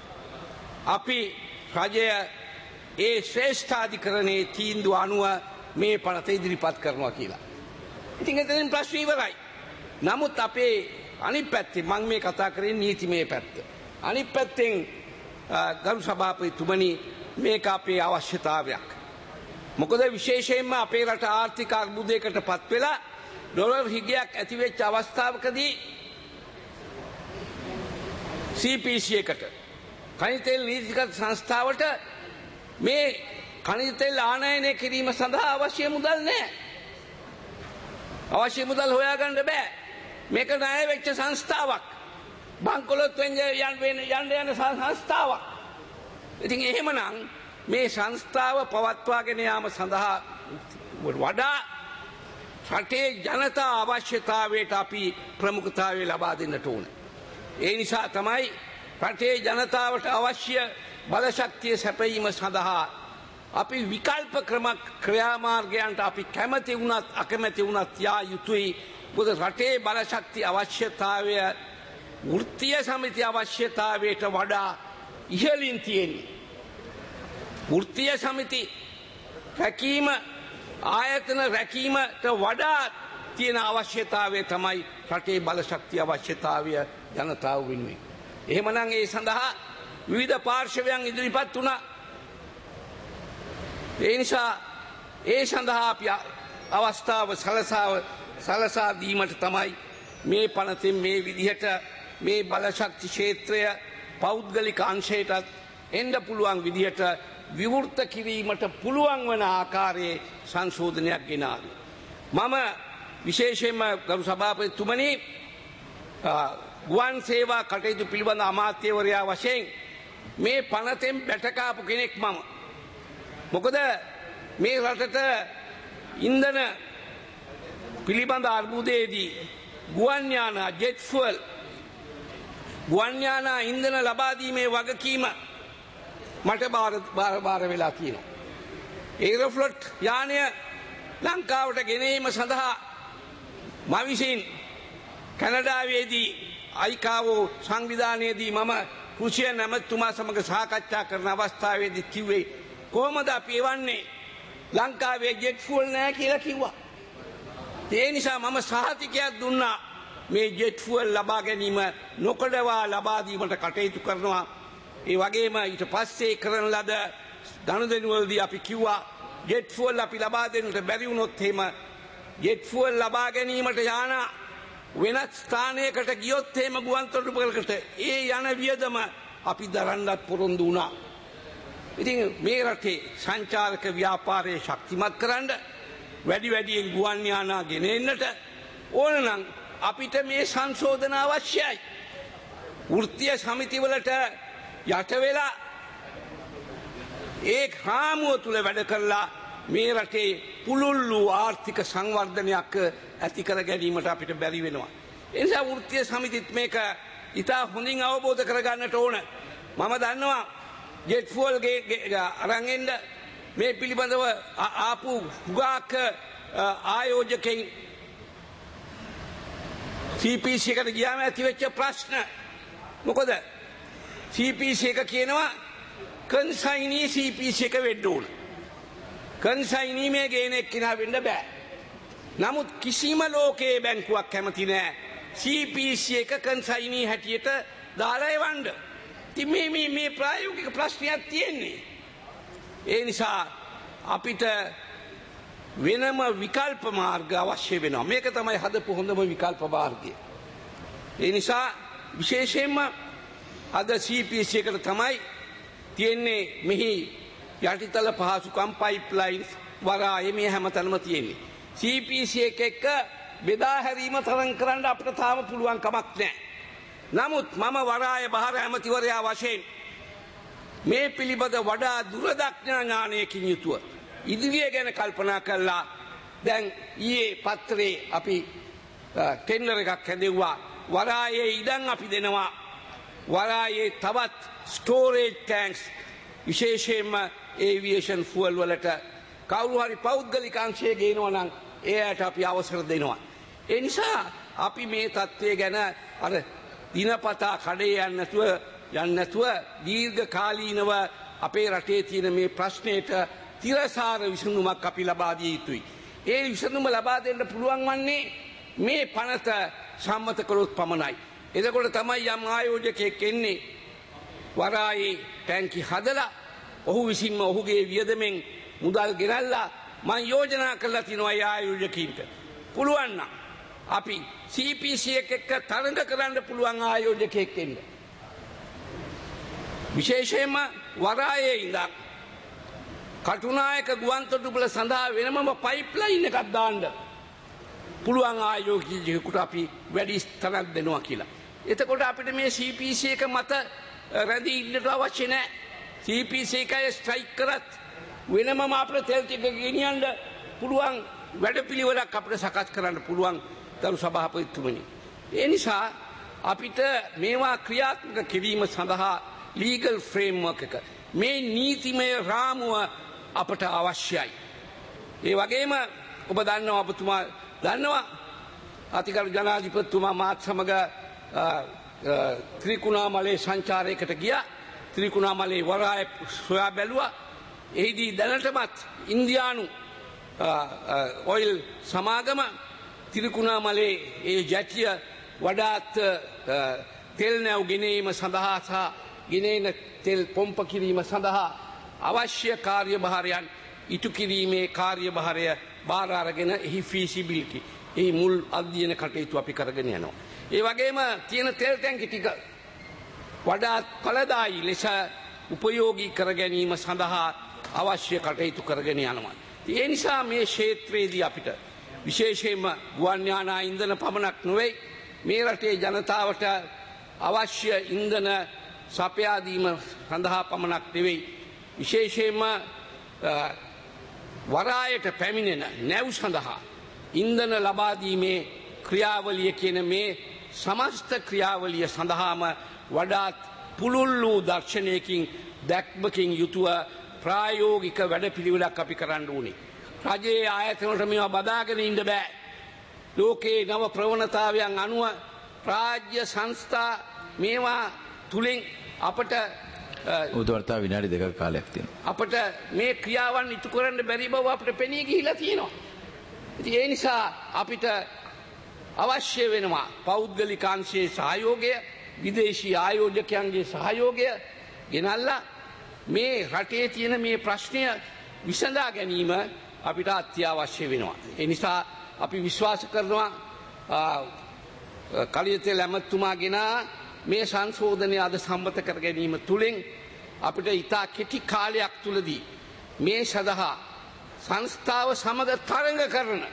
අපි රජය ඒ ශ්‍රේෂ්ඨාධිකරණයේ තීන්දුව අනුව මේ පනත ඉදිරිපත් කරනවා කියලා. ඉතින් එතනින් ප්‍රශ්න ඉවරයි. නමුත් අපේ අනිත් පැත්තේ මම මේ කතා කරන්නේ නීතිමය පැත්ත. අනිත් පැත්තෙන් ගරු සභාපතිතුමනි මේක අපේ අවශ්‍යතාවයක්. මොකද විශේෂයෙන්ම අපේ රට ආර්ථික අර්බුදයකට පත් වෙලා ඩොලර් හිගයක් ඇති වෙච්ච අවස්ථාවකදී සී පී සී එකට කනිජ තෙල් නීතිගත සංස්ථාවට මේ කනිජ තෙල් ආනයනය කිරීම සඳහා අවශ්‍ය මුදල් නැහැ. අවශ්‍ය මුදල් හොයාගන්න බෑ. මේක ණය වෙච්ච සංස්ථාවක්. බංකොලොත් වෙන්න යන්න යන සංස්ථාවක්. ඉතින් එහෙමනම් මේ සංස්ථාව පවත්වාගෙන යාම සඳහා වඩා රටේ ජනතා අවශ්‍යතාවයට අපි ප්‍රමුඛතාවය ලබා දෙන්නට ඕන. ඒ නිසා තමයි රටේ ජනතාවට අවශ්‍ය බලශක්තිය සැපයීම සඳහා අපි විකල්ප ක්‍රම ක්‍රියාමාර්ගයන්ට අපි කැමති වුණත් අකමැති වුණත් යා යුතුයි. මොකද රටේ බලශක්ති අවශ්‍යතාවය වෘත්තීය සමිති අවශ්‍යතාවයට වඩා ඉහළින් තියෙන්නේ. වෘත්තීය සමිති රැකීම ආයතන රැකීමට වඩා තියෙන අවශ්‍යතාවය තමයි රටේ බලශක්තිය අවශ්‍යතාවය ජනතාව වෙනුවෙන්. එහෙමනම් ඒ සඳහා විවිධ පාර්ශවයන් ඉදිරිපත් වුණා. ඒ නිසා ඒ සඳහා අපි අවස්ථාව සලසාව සලසා දීමට තමයි මේ පනතෙන් මේ විදිහට මේ බලශක්ති ක්ෂේත්‍රය පෞද්ගලික අංශයටත් එන්න පුළුවන් විදිහට විවෘත කිරීමට පුළුවන් වන ආකාරයේ සංශෝධනයක් ගෙනාවේ. මම විශේෂයෙන්ම ගරු සභාපතිතුමනි ගුවන් සේවා කටයුතු පිළිබඳ අමාත්‍යවරයා වශයෙන් මේ පනතෙන් බැටකාපු කෙනෙක් මම. මොකද මේ රටට ඉන්ධන පිළිබඳ අර්බුදයේදී ගුවන් යානා ජෙට් ෆුවල් ගුවන් යානා ඉන්ධන ලබා දීමේ වගකීම මට බාර බාර වෙලා තියෙනවා. ඒරොෆ්ලොට් යානය ලංකාවට ගෙනීම සඳහා මම විසින් කැනඩාවේදී අයිකාවෝ සංවිධානයේදී මම රුසියන් ඇමතිතුමා සමග සාකච්ඡා කරන අවස්ථාවේදී කිව්වේ කොහොමද අපි එවන්නේ ලංකාවේ ජෙට් ෆුවල් නැහැ කියලා කිව්වා. ඒ නිසා මම සහතිකයක් දුන්නා මේ ජෙට් ෆුවල් ලබා ගැනීම නොකඩවා ලබා දීමට කටයුතු කරනවා. ඒ වගේම ඊට පස්සේ කරන ලද ගනුදෙනුවලදී අපි කිව්වා ජෙට් ෆුවල් අපි ලබා දෙන්නට බැරි වුණොත් එහෙම ජෙට් ෆුවල් ලබා ගැනීමට යාන වෙනත් ස්ථානයකට ගියොත් එහෙම ගුවන්තොටුපළකට ඒ යන වියදම අපි දරන්නත් පොරොන්දු වුණා. ඉතින් මේ රටේ සංචාරක ව්‍යාපාරය ශක්තිමත් කරන්න වැඩි වැඩියෙන් ගුවන් යානා ගෙන එන්නට ඕන නම් අපිට මේ සංශෝධන අවශ්‍යයි. වෘත්තීය සමිතිවලට යට වෙලා ඒ හාමුව තුල වැඩ කරලා මේ රටේ පුළුල් වූ ආර්ථික සංවර්ධනයක් ඇති කර ගැනීමට අපිට බැරි වෙනවා. ඒ නිසා වෘත්තීය සමිතිත් මේක ඉතා හොඳින් අවබෝධ කරගන්නට ඕන. මම දන්නවා ජෙට් ෆුවල් ගේ අරන් එන්න මේ පිළිබඳව ආපු හුඟක් ආයෝජකෙන් සී පී සී එකට ගියාම ඇති වෙච්ච ප්‍රශ්න මොකද සී පී සී එක කියනවා කන්සයිනී සී පී සී එක වෙන්න ඕන. කන්සයිනී මේ ගේන එක්කිනා වෙන්න බෑ. නමුත් කිසිම ලෝකයේ බැංකුවක් කැමති නෑ සී පී සී එක කන්සයිනී හැටියට දාලා එවන්න. ඉතින් මේ මේ මේ ප්‍රායෝගික ප්‍රශ්නයක් තියෙන්නේ. ඒ නිසා අපිට වෙනම විකල්ප මාර්ග අවශ්‍ය වෙනවා. මේක තමයි හදපු හොඳම විකල්ප මාර්ගය. ඒ නිසා විශේෂයෙන්ම අද සී පී සී එකට තමයි තියෙන්නේ මෙහි යටිතල පහසුකම් පයිප්ලයින්ස් වරාය මේ හැමතැනම තියෙන්නේ. සී පී සී එක එක්ක බෙදා හැරීම තරම් කරන්න අපිට තාම පුළුවන් කමක් නැහැ. නමුත් මම වරාය බහර ඇමතිවරයා වශයෙන් මේ පිළිබඳ වඩා දුරදක්ඥ ඥානයකින් යුතුව ඉදිරිය ගැන කල්පනා කළා. දැන් ඊයේ පත්‍රේ අපි ටෙන්ඩර් එකක් හැදෙව්වා. වරායේ ඉඩම් අපි දෙනවා. වරායේ තවත් ස්ටෝරේජ් ටැන්ක්ස් විශේෂයෙන්ම ඒවියේෂන් ෆුවල් වලට කවුරු හරි පෞද්ගලික අංශය ගේනවා නම් එයාට අපි අවසර දෙනවා. ඒ නිසා අපි මේ තත්ත්වය ගැන අර දිනපතා කඩේ යන්නේ නැතුව යන්නේ නැතුව දීර්ඝ කාලීනව අපේ රටේ තියෙන මේ ප්‍රශ්නයට තිරසාර විසඳුමක් අපි ලබා දිය යුතුයි. ඒ විසඳුම ලබා දෙන්න පුළුවන් වන්නේ මේ පනත සම්මත කළොත් පමණයි. එතකොට තමයි යම් ආයෝජකයෙක් එන්නේ වරායේ ටැංකි හදලා ඔහු විසින්ම ඔහුගේ වියදමෙන් මුදල් ගෙනල්ලා මම යෝජනා කරලා තිනවා ඒ ආයෝජකයින්ට පුළුවන් නම් අපි සී පී සී එක එක්ක තරඟ කරන්න පුළුවන් ආයෝජකයෙක් එන්න. විශේෂයෙන්ම වරායේ ඉඳන් කටුනායක ගුවන්තොටුපළ සඳහා වෙනමම පයිප්ලයින් එකක් දාන්න පුළුවන් ආයෝජකයෙකුට අපි වැඩි ස්ථානයක් දෙනවා කියලා. එතකොට අපිට මේ සී පී සී එක මත රැඳී ඉන්නට අවශ්‍ය නැහැ. සී පී සී එකයි ස්ට්‍රයික් කරත් වෙනමම අපිට තෙල් ටික ගෙනියන්න පුළුවන් වැඩපිළිවෙලක් අපිට සකස් කරන්න පුළුවන් දරු සභාපතිතුමනි. ඒ නිසා අපිට මේවා ක්‍රියාත්මක කිරීම සඳහා ලීගල් ෆ්‍රේම්වර්ක් එක මේ නීතිමය රාමුව අපට අවශ්‍යයි. ඒ වගේම ඔබ දන්නවා ඔබතුමා දන්නවා අතිගරු ජනාධිපතිතුමා මාත් සමග ත්‍රිකුණාමලේ සංචාරයකට ගියා. ත්‍රිකුණාමලේ වරාය සොයා බැලුවා. එහිදී දැනටමත් ඉන්දියානු ඔයිල් සමාගම තිරිකුණාමලේ ඒ ජැටිය වඩාත් තෙල් නැව් ගෙනීම සඳහා සහ ගෙනෙන තෙල් පොම්ප කිරීම සඳහා අවශ්‍ය කාර්යභාරයන් ඉටු කිරීමේ කාර්යභාරය බාර අරගෙන එහි ෆීසිබිලිටි එහි මුල් අධ්‍යයන කටයුතු අපි කරගෙන යනවා. ඒ වගේම තියෙන තෙල් ටැංකි ටික වඩාත් ඵලදායී ලෙස උපයෝගී කර ගැනීම සඳහා අවශ්‍ය කටයුතු කරගෙන යනවා. ඒ නිසා මේ ක්ෂේත්‍රයේදී අපිට විශේෂයෙන්ම ගුවන් යානා ඉන්ධන පමණක් නොවේ මේ රටේ ජනතාවට අවශ්‍ය ඉන්ධන සපයා දීම සඳහා පමණක් නෙවෙයි විශේෂයෙන්ම වරායට පැමිණෙන නැව් සඳහා ඉන්ධන ලබා දීමේ ක්‍රියාවලිය කියන මේ සමස්ත ක්‍රියාවලිය සඳහාම වඩාත් පුළුල් වූ දර්ශනයකින් දැක්මකින් යුතුව ප්‍රායෝගික වැඩපිළිවෙලක් අපි කරන්න ඕනේ. රජයේ ආයතනවලට මේවා බදාගෙන ඉන්න බෑ. ලෝකේ නව ප්‍රවණතාවයන් අනුව රාජ්‍ය සංස්ථා මේවා තුලින් අපට උදවර්තා විනාඩි දෙකක කාලයක් තියෙනවා. අපට මේ ක්‍රියාවන් ඉටු කරන්න බැරි බව අපිට පෙනී ගිහිලා තියෙනවා. ඉතින් ඒ නිසා අපිට අවශ්‍ය වෙනවා පෞද්ගලික අංශයේ සහයෝගය, විදේශී ආයෝජකයන්ගේ සහයෝගය ගෙනල්ලා මේ රටේ තියෙන මේ ප්‍රශ්නය විසඳා ගැනීම අපිට අත්‍යවශ්‍ය වෙනවා. ඒ නිසා අපි විශ්වාස කරනවා කලියතේ ඇමතුමාගෙන මේ සංශෝධනය අද සම්මත කර ගැනීම තුළින් අපිට ඉතා කෙටි කාලයක් තුලදී මේ සඳහා සංස්ථාව සමග තරඟ කරන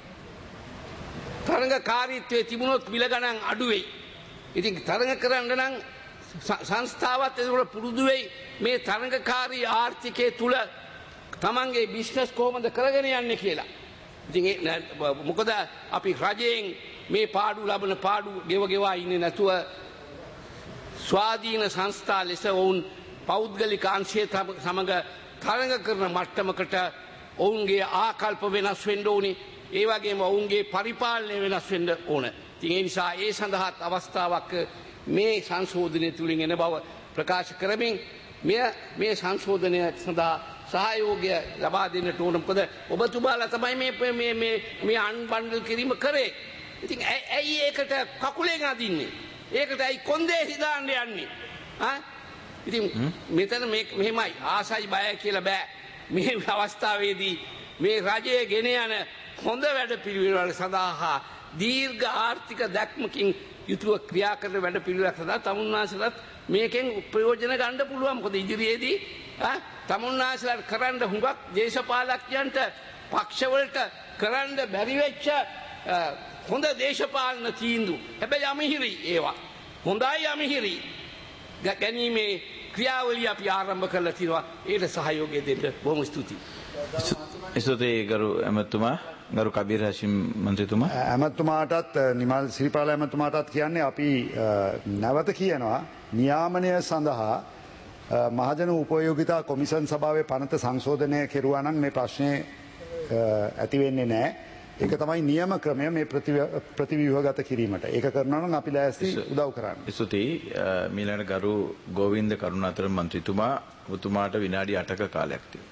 තරඟකාරීත්වයේ තිබුණොත් මිල ගණන් අඩු වෙයි. ඉතින් තරඟ කරන්න නම් සංස්ථාවත් ඒකට පුරුදු වෙයි මේ තරඟකාරී ආර්ථිකයේ තුල තමන්ගේ බිස්නස් කොහොමද කරගෙන යන්නේ කියලා. ඉතින් මොකද අපි රජයෙන් මේ පාඩු ලබන පාඩු ගෙව ගෙවා ඉන්නේ නැතුව ස්වාධීන සංස්ථා ලෙස වුන් පෞද්ගලික අංශය සමග තරඟ කරන මට්ටමකට ඔවුන්ගේ ආකල්ප වෙනස් වෙන්න ඕනේ. ඒ වගේම ඔවුන්ගේ පරිපාලනය වෙනස් වෙන්න ඕන. ඉතින් ඒ නිසා ඒ සඳහාත් අවස්ථාවක් මේ සංශෝධනය තුලින් එන බව ප්‍රකාශ කරමින් මෙය මේ සංශෝධනය සඳහා සහයෝගය ලබා දෙන්නට ඕන. මොකද ඔබතුමාලා තමයි මේ මේ මේ මේ අන්බන්ඩල් කිරීම කරේ. ඉතින් ඇයි ඒකට කකුලෙන් අදින්නේ? ඒකට ඇයි කොන්දේසි දාන්න යන්නේ? ආ ඉතින් මෙතන මේ මෙහෙමයි ආසයි බයයි කියලා බෑ. මේ අවස්ථාවේදී මේ රජයේ ගෙන යන හොඳ වැඩ පිළිවෙල සඳහා දීර්ඝ ආර්ථික දැක්මකින් යුතුව ක්‍රියා කරන වැඩ පිළිවෙලක් සඳහා තමුන්නාසලත් මේකෙන් ප්‍රයෝජන ගන්න පුළුවන්. මොකද ඉදිරියේදී ආ තමුන්නාසලට කරන්න හුඟක් දේශපාලකයන්ට පක්ෂවලට කරන්න බැරි වෙච්ච හොඳ දේශපාලන තීන්දුව. හැබැයි අමිහිරි ඒවා. හොඳයි අමිහිරි. ගැනීමේ ක්‍රියාවලිය අපි ආරම්භ කරලා තියෙනවා. ඒකට සහයෝගය දෙන්න බොහොම ස්තුතියි. ස්තුතියි ගරු ඇමතුමා, ගරු කබීර් හෂිම් මන්ත්‍රීතුමා. ඇමතුමාටත් නිමල් සිරිපාල ඇමතුමාටත් කියන්නේ අපි නැවත කියනවා නියාමනය සඳහා මහජන උපයෝගිතා කොමිෂන් සභාවේ පනත සංශෝධනය කෙරුවා නම් මේ ප්‍රශ්නේ ඇති වෙන්නේ නැහැ. ඒක තමයි නියම ක්‍රමය මේ ප්‍රතිව්‍යුහගත කිරීමට. ඒක කරනවා නම් අපි ලෑස්ති උදව් කරන්න. ස්තුතියි. මීළඟ ගරු ගෝවින්ද කරුණාතර මන්ත්‍රීතුමා, ඔබතුමාට විනාඩි අටක කාලයක් තියෙනවා.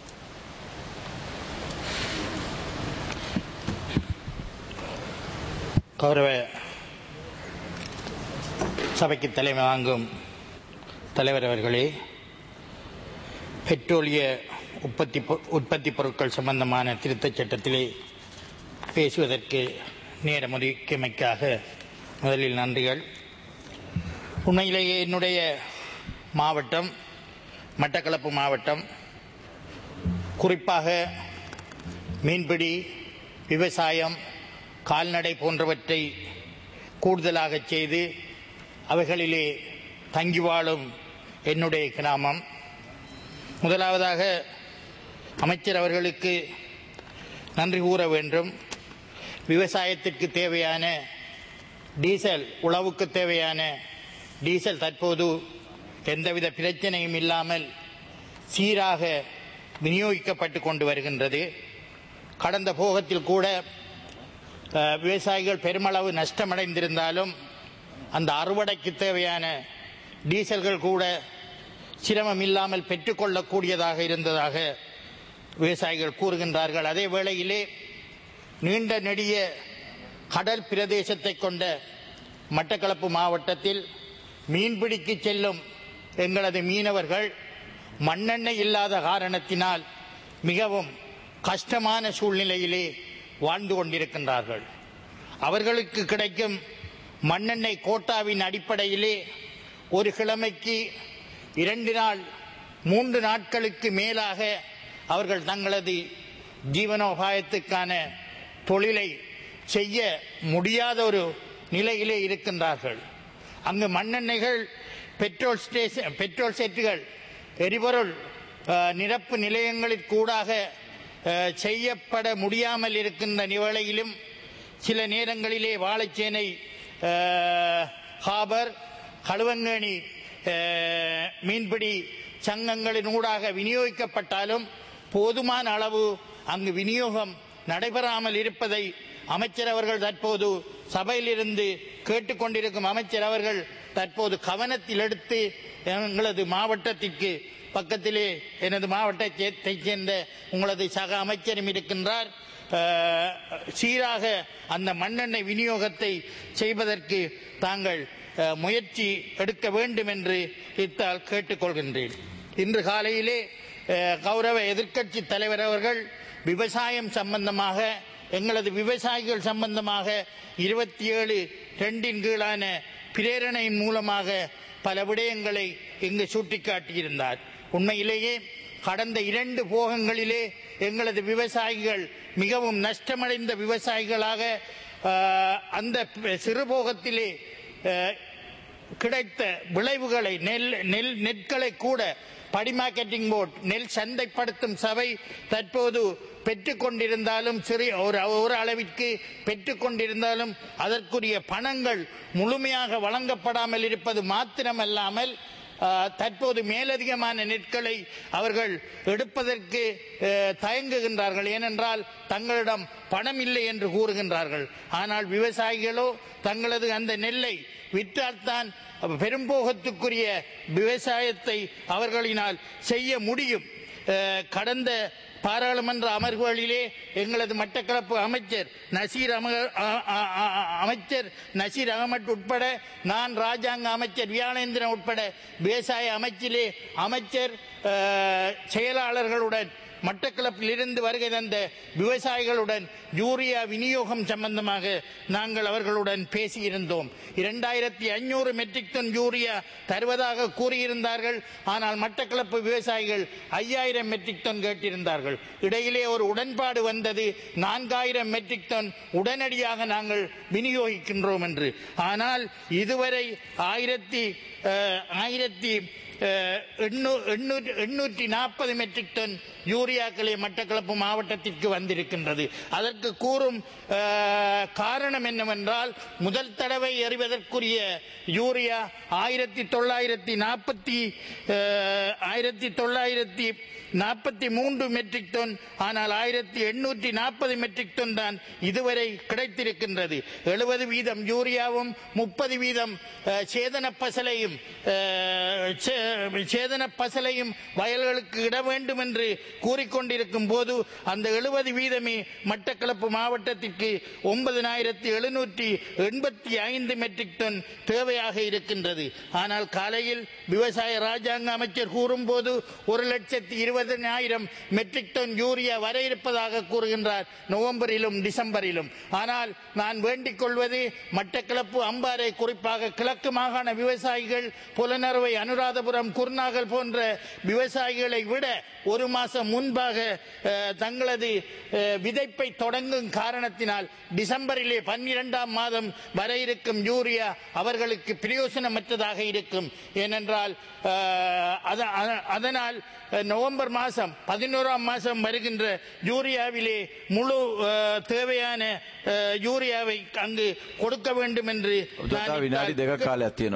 கௌரவ சபைக்கு தலைமை வாங்கும் தலைவர் அவர்களே, பெட்ரோலிய உற்பத்தி உற்பத்தி பொருட்கள் சம்பந்தமான திருத்தச் சட்டத்திலே பேசுவதற்கு நேரம் ஒதுக்கியமைக்காக முதலில் நன்றிகள். உண்மையிலேயே என்னுடைய மாவட்டம் மட்டக்களப்பு மாவட்டம் குறிப்பாக மீன்பிடி, விவசாயம், கால்நடை போன்றவற்றை கூடுதலாக செய்து அவைகளிலே தங்கி வாழும் என்னுடைய கிராமம். முதலாவதாக அமைச்சர் அவர்களுக்கு நன்றி கூற வேண்டும். விவசாயத்திற்கு தேவையான டீசல், உழவுக்கு தேவையான டீசல் தற்போது எந்தவித பிரச்சனையும் இல்லாமல் சீராக விநியோகிக்கப்பட்டு கொண்டு வருகின்றது. கடந்த போகத்தில் கூட விவசாயிகள் பெருமளவு நஷ்டமடைந்திருந்தாலும் அந்த அறுவடைக்கு தேவையான டீசல்கள் கூட சிரமம் இல்லாமல் பெற்றுக்கொள்ளக்கூடியதாக இருந்ததாக விவசாயிகள் கூறுகின்றார்கள். அதே வேளையிலே நீண்ட நெடிய கடல் பிரதேசத்தை கொண்ட மட்டக்களப்பு மாவட்டத்தில் மீன்பிடிக்கு செல்லும் எங்களது மீனவர்கள் மண்ணெண்ணெய் இல்லாத காரணத்தினால் மிகவும் கஷ்டமான சூழ்நிலையிலே வாழ்ந்து கொண்டிருக்கின்றார்கள். அவர்களுக்கு கிடைக்கும் மண்ணெண்ணெய் கோட்டாவின் அடிப்படையிலே ஒரு கிழமைக்கு இரண்டு நாள் மூன்று நாட்களுக்கு மேலாக அவர்கள் தங்களது ஜீவனோபாயத்துக்கான தொழிலை செய்ய முடியாத ஒரு நிலையிலே இருக்கின்றார்கள். அங்கு மண்ணெண்ணெய்கள் பெட்ரோல் ஸ்டேஷன் பெட்ரோல் செட்டுகள் எரிபொருள் நிரப்பு நிலையங்களில் கூடாக செய்யப்பட முடியாமல் இருக்கின்ற நிலையிலும் சில நேரங்களிலே வாழைச்சேனை ஹாபர் களுவங்கேணி மீன்பிடி சங்கங்களின் ஊடாக விநியோகிக்கப்பட்டாலும் போதுமான அளவு அங்கு விநியோகம் நடைபெறாமல் இருப்பதை அமைச்சர் அவர்கள் தற்போது சபையிலிருந்து கேட்டுக்கொண்டிருக்கும் அமைச்சர் அவர்கள் தற்போது கவனத்தில் எடுத்து எங்களது மாவட்டத்திற்கு பக்கத்திலே எனது மாவட்டத்தை சேர்ந்த உங்களது சக அமைச்சரும் இருக்கின்றார், சீராக அந்த மண்ணெண்ணெய் விநியோகத்தை செய்வதற்கு தாங்கள் முயற்சி எடுக்க வேண்டும் என்று இத்தால் கேட்டுக்கொள்கின்றேன். இன்று காலையிலே கௌரவ எதிர்க்கட்சி தலைவர் அவர்கள் விவசாயம் சம்பந்தமாக எங்களது விவசாயிகள் சம்பந்தமாக இருபத்தி ஏழு ரெண்டின் கீழான பிரேரணையின் மூலமாக பல விடயங்களை இங்கு சுட்டிக்காட்டியிருந்தார். உண்மையிலேயே கடந்த இரண்டு போகங்களிலே எங்களது விவசாயிகள் மிகவும் நஷ்டமடைந்த விவசாயிகளாக அந்த சிறுபோகத்திலே கிடைத்த விளைவுகளை நெல் நெல் நெற்களை கூட படிமார்க்கெட்டிங் போர்ட் நெல் சந்தைப்படுத்தும் சபை தற்போது பெற்றுக்கொண்டிருந்தாலும் சரி ஒரு ஒரு அளவிற்கு பெற்றுக்கொண்டிருந்தாலும் அதற்குரிய பணங்கள் முழுமையாக வழங்கப்படாமல் இருப்பது மாத்திரமல்லாமல் தற்போது மேலதிகமான நெற்களை அவர்கள் எடுப்பதற்கு தயங்குகின்றார்கள். ஏனென்றால் தங்களிடம் பணம் இல்லை என்று கூறுகின்றார்கள். ஆனால் விவசாயிகளோ தங்களது அந்த நெல்லை விற்றால்தான் பெரும்போகத்துக்குரிய விவசாயத்தை அவர்களினால் செய்ய முடியும். கடந்த பாராளுமன்ற அமர்வுகளிலே எங்களது மட்டக்களப்பு அமைச்சர் நசீர் அமைச்சர் நசீர் அகமட் உட்பட நான் ராஜாங்க அமைச்சர் வியாழேந்திரன் உட்பட விவசாய அமைச்சிலே அமைச்சர் செயலாளர்களுடன் மட்டக்களப்பில் இருந்து வருகை தந்த விவசாயிகளுடன் யூரியா விநியோகம் சம்பந்தமாக நாங்கள் அவர்களுடன் பேசியிருந்தோம். இரண்டாயிரத்தி ஐநூறு மெட்ரிக் டன் யூரியா தருவதாக கூறியிருந்தார்கள். ஆனால் மட்டக்களப்பு விவசாயிகள் ஐயாயிரம் மெட்ரிக் டன் கேட்டிருந்தார்கள். இடையிலே ஒரு உடன்பாடு வந்தது, நான்காயிரம் மெட்ரிக் டன் உடனடியாக நாங்கள் விநியோகிக்கின்றோம் என்று. ஆனால் இதுவரை ஆயிரத்தி ஆயிரத்தி எண்ணூற்றி நாற்பது மெட்ரிக் டன் யூரியாக்களே மட்டக்களப்பு மாவட்டத்திற்கு வந்திருக்கின்றது. அதற்கு கூறும் காரணம் என்னவென்றால் முதல் தடவை எறிவதற்குரிய யூரியா ஆயிரத்தி தொள்ளாயிரத்தி நாற்பத்தி ஆயிரத்தி தொள்ளாயிரத்தி நாற்பத்தி மூன்று மெட்ரிக் டன், ஆனால் ஆயிரத்தி எண்ணூற்றி நாற்பது மெட்ரிக் டன் தான் இதுவரை கிடைத்திருக்கின்றது. எழுபது வீதம் யூரியாவும் முப்பது வீதம் சேதன பசலையும் சேதன பசலையும் வயல்களுக்கு இட வேண்டும் என்று கூறிக்கொண்டிருக்கும் போது அந்த எழுபது வீதமே மட்டக்களப்பு மாவட்டத்திற்கு ஒன்பதினாயிரத்தி எழுநூற்றி எண்பத்தி ஐந்து மெட்ரிக் டன் தேவையாக இருக்கின்றது. ஆனால் காலையில் விவசாய ராஜாங்க அமைச்சர் கூறும்போது ஒரு லட்சத்தி இருபதினாயிரம் மெட்ரிக் டன் யூரியா வர இருப்பதாக கூறுகின்றார், நவம்பரிலும் டிசம்பரிலும். ஆனால் நான் வேண்டிக் கொள்வது மட்டக்களப்பு அம்பாறை குறிப்பாக கிழக்கு மாகாண விவசாயிகள் புலனறுவை அனுராதபுரம் குர்நாகல் போன்ற விவசாயிகளை விட ஒரு மாசம் முன்பாக தங்களது விதைப்பை தொடங்கும் காரணத்தினால் டிசம்பரிலே பன்னிரெண்டாம் மாதம் வர இருக்கும் யூரியா அவர்களுக்கு பிரயோசனமற்றதாக இருக்கும். ஏனென்றால் அதனால் நவம்பர் மாதம் பதினோராம் மாதம் வருகின்ற யூரியாவிலே முழு தேவையான யூரியாவை அங்கு கொடுக்க வேண்டும் என்று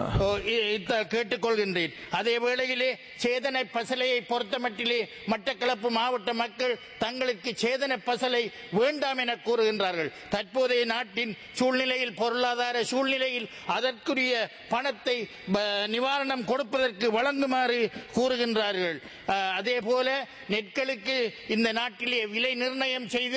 கேட்டுக்கொள்கின்றேன். அதே வேளையிலே சேதனை பசலையை பொறுத்தமட்டிலே மட்டக்களப்பு மட்டக்களப்பு மாவட்ட மக்கள் தங்களுக்கு சேதன பசலை வேண்டாம் என கூறுகின்றார்கள். தற்போதைய நாட்டின் சூழ்நிலையில், பொருளாதார சூழ்நிலையில் அதற்குரிய பணத்தை நிவாரணம் கொடுப்பதற்கு வழங்குமாறு கூறுகின்றார்கள். அதே போல நெற்களுக்கு இந்த நாட்டிலே விலை நிர்ணயம் செய்து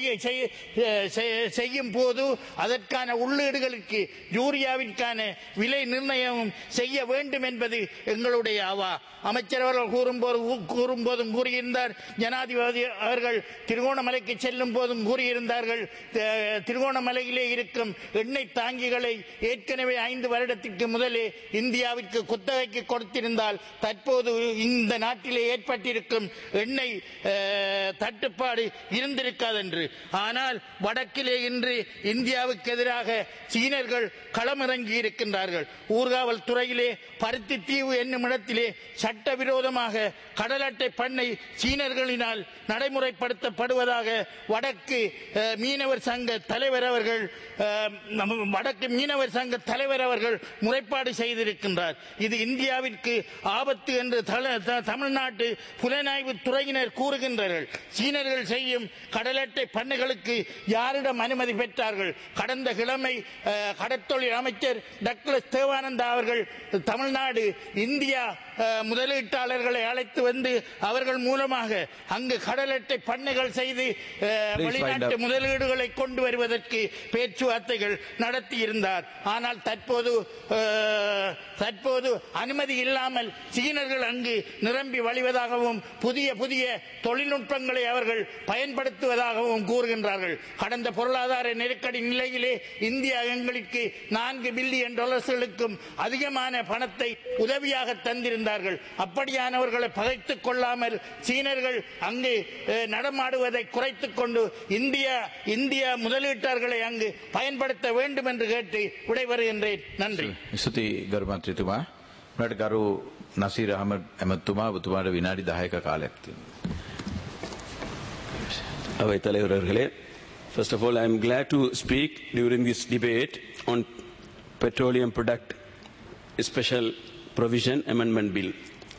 செய்யும் போது அதற்கான உள்ளீடுகளுக்கு யூரியாவிற்கான விலை நிர்ணயம் செய்ய வேண்டும் என்பது எங்களுடைய அவா. அமைச்சர் அவர்கள் கூறும்போது கூறும்போதும் கூறியிருந்தார். ஜனாதிபதி அவர்கள் திருகோணமலைக்கு செல்லும் போதும் கூறியிருந்தார்கள். திருகோணமலையிலே இருக்கும் எண்ணெய் தாங்கிகளை ஏற்கனவே ஐந்து வருடத்திற்கு முதலே இந்தியாவிற்கு குத்தகைக்கு கொடுத்திருந்தால் தற்போது இந்த நாட்டிலே ஏற்பட்டிருக்கும் எண்ணெய் தட்டுப்பாடு இருந்திருக்காது என்று. ஆனால் வடக்கிலே இன்று இந்தியாவுக்கு எதிராக சீனர்கள் களமிறங்கி இருக்கின்றார்கள். ஊர்காவல் துறையிலே பருத்தி தீவு என்னும் இடத்திலே சட்டவிரோதமாக கடல் அட்டை பண்ணை சீனர்களினால் நடைமுறைப்படுத்தப்படுவதாக வடக்கு மீனவர் சங்க தலைவர் அவர்கள் வடக்கு மீனவர் சங்க தலைவர் அவர்கள் முறைப்பாடு செய்திருக்கின்றார். இது இந்தியாவிற்கு ஆபத்து என்று தமிழ்நாட்டு புலனாய்வு துறையினர் கூறுகின்றார்கள். சீனர்கள் செய்யும் கடல் அட்டை பண்ணைகளுக்கு யாரிடம் அனுமதி பெற்றார்கள்? கடந்த கிழமை கடற்தொழில் அமைச்சர் டக்ளஸ் தேவானந்தா அவர்கள் தமிழ்நாடு இந்தியா முதலீட்டாளர்களை அழைத்து வந்து அவர்கள் மூலமாக அங்கு கடல் அட்டை பண்ணைகள் செய்து வெளிநாட்டு முதலீடுகளை கொண்டு வருவதற்கு பேச்சுவார்த்தைகள் நடத்தியிருந்தார். ஆனால் தற்போது தற்போது அனுமதி இல்லாமல் சீனர்கள் அங்கு நிரம்பி வழிவதாகவும் புதிய புதிய தொழில்நுட்பங்களை அவர்கள் பயன்படுத்துவதாகவும் கூறுகின்றார்கள். கடந்த பொருளாதார நெருக்கடி நிலையிலே இந்தியா எங்களுக்கு நான்கு பில்லியன் டாலர்களுக்கும் அதிகமான பணத்தை உதவியாக தந்திருந்தார்கள். அப்படியானவர்களை பகைத்துக் கொள்ளாமல் சீனர்கள் அங்கு நடமாடுவதை குறைத்துக் கொண்டு இந்தியா இந்தியா முதலீட்டாளர்களை அங்கு பயன்படுத்த வேண்டும் என்று கேட்டு விடைபெறுகின்றேன். நன்றி. ස්තුති ගරු මන්ත්‍රීතුමා. මට ගරු නසීර් අහමඩ් ඇමතුමා ඔබතුමාට විනාඩි දහයක කාලයක් තියෙනවා. අவை தலைவர்களே, first of all I am glad to speak during this debate on petroleum product special provision amendment bill.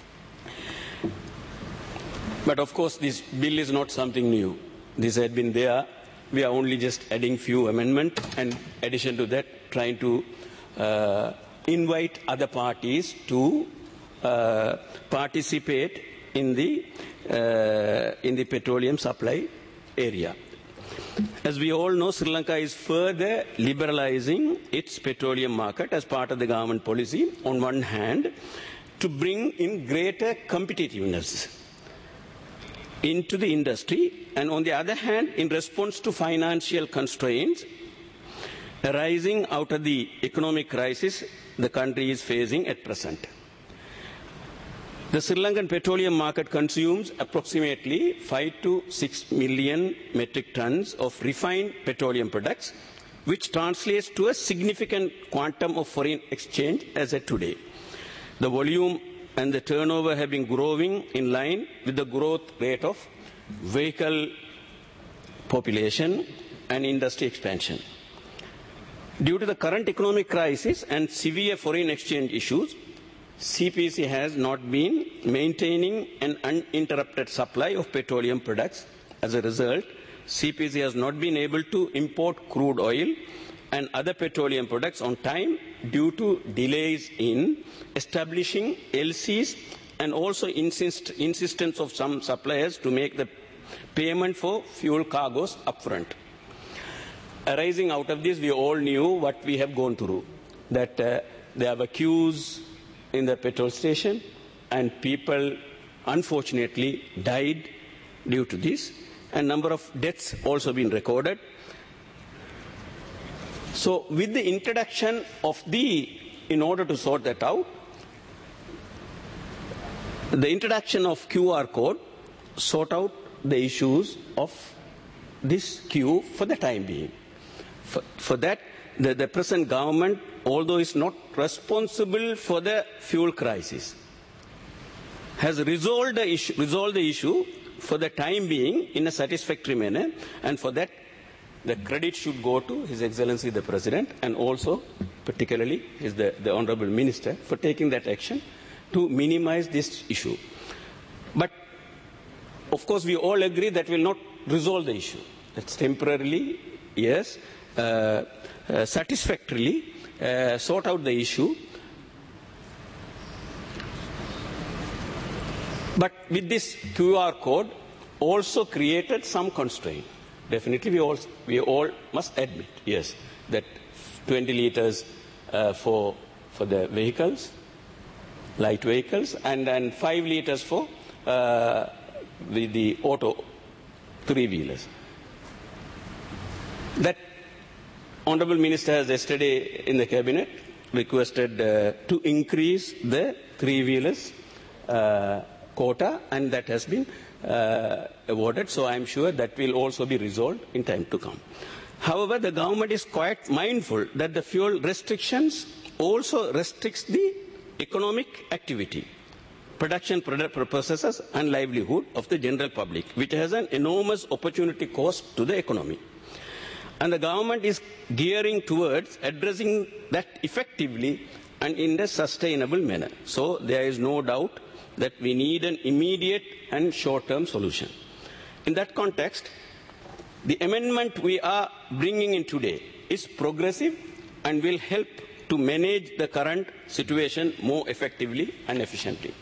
But of course this bill is not something new. This had been there. We are only just adding few amendments and addition to that trying to uh, invite other parties to uh, participate in the uh, in the petroleum supply area. As we all know, Sri Lanka is further liberalizing its petroleum market as part of the government policy on one hand to bring in greater competitiveness into the industry, and on the other hand in response to financial constraints arising out of the economic crisis the country is facing at present. The Sri Lankan petroleum market consumes approximately five to six million metric tons of refined petroleum products, which translates to a significant quantum of foreign exchange as at today. The volume and the turnover have been growing in line with the growth rate of vehicle population and industry expansion. Due to the current economic crisis and severe foreign exchange issues, C P C has not been maintaining an uninterrupted supply of petroleum products. As a result, C P C has not been able to import crude oil and other petroleum products on time due to delays in establishing L Cs and also insist, insistence of some suppliers to make the payment for fuel cargoes upfront. Arising out of this, we all knew what we have gone through, that uh, there were queues in the petrol station and people unfortunately died due to this, and number of deaths also been recorded. So with the introduction of the, in order to sort that out, the introduction of Q R code sort out the issues of this queue for the time being. For, for that, the, the present government, although is not responsible for the fuel crisis, has resolved the issue, resolved the issue for the time being in a satisfactory manner, and for that the credit should go to His Excellency the President and also particularly is the, the Honourable Minister for taking that action to minimize this issue. But of course, we all agree that will not resolve the issue. That's temporarily, yes, uh, uh, satisfactorily uh, sort out the issue. But with this Q R code also created some constraint. Definitely we all, we all must admit, yes, that twenty litres uh, for, for the vehicles, light vehicles, and then five litres for uh, the, the auto three-wheelers. That Honourable Minister has yesterday in the Cabinet requested uh, to increase the three-wheelers uh, quota, and that has been uh, awarded, so I am sure that will also be resolved in time to come. However, the government is quite mindful that the fuel restrictions also restricts the economic activity, production processes and livelihood of the general public, which has an enormous opportunity cost to the economy. And the government is gearing towards addressing that effectively and in a sustainable manner. So there is no doubt that we need an immediate and short-term solution. In that context, the amendment we are bringing in today is progressive and will help to manage the current situation more effectively and efficiently.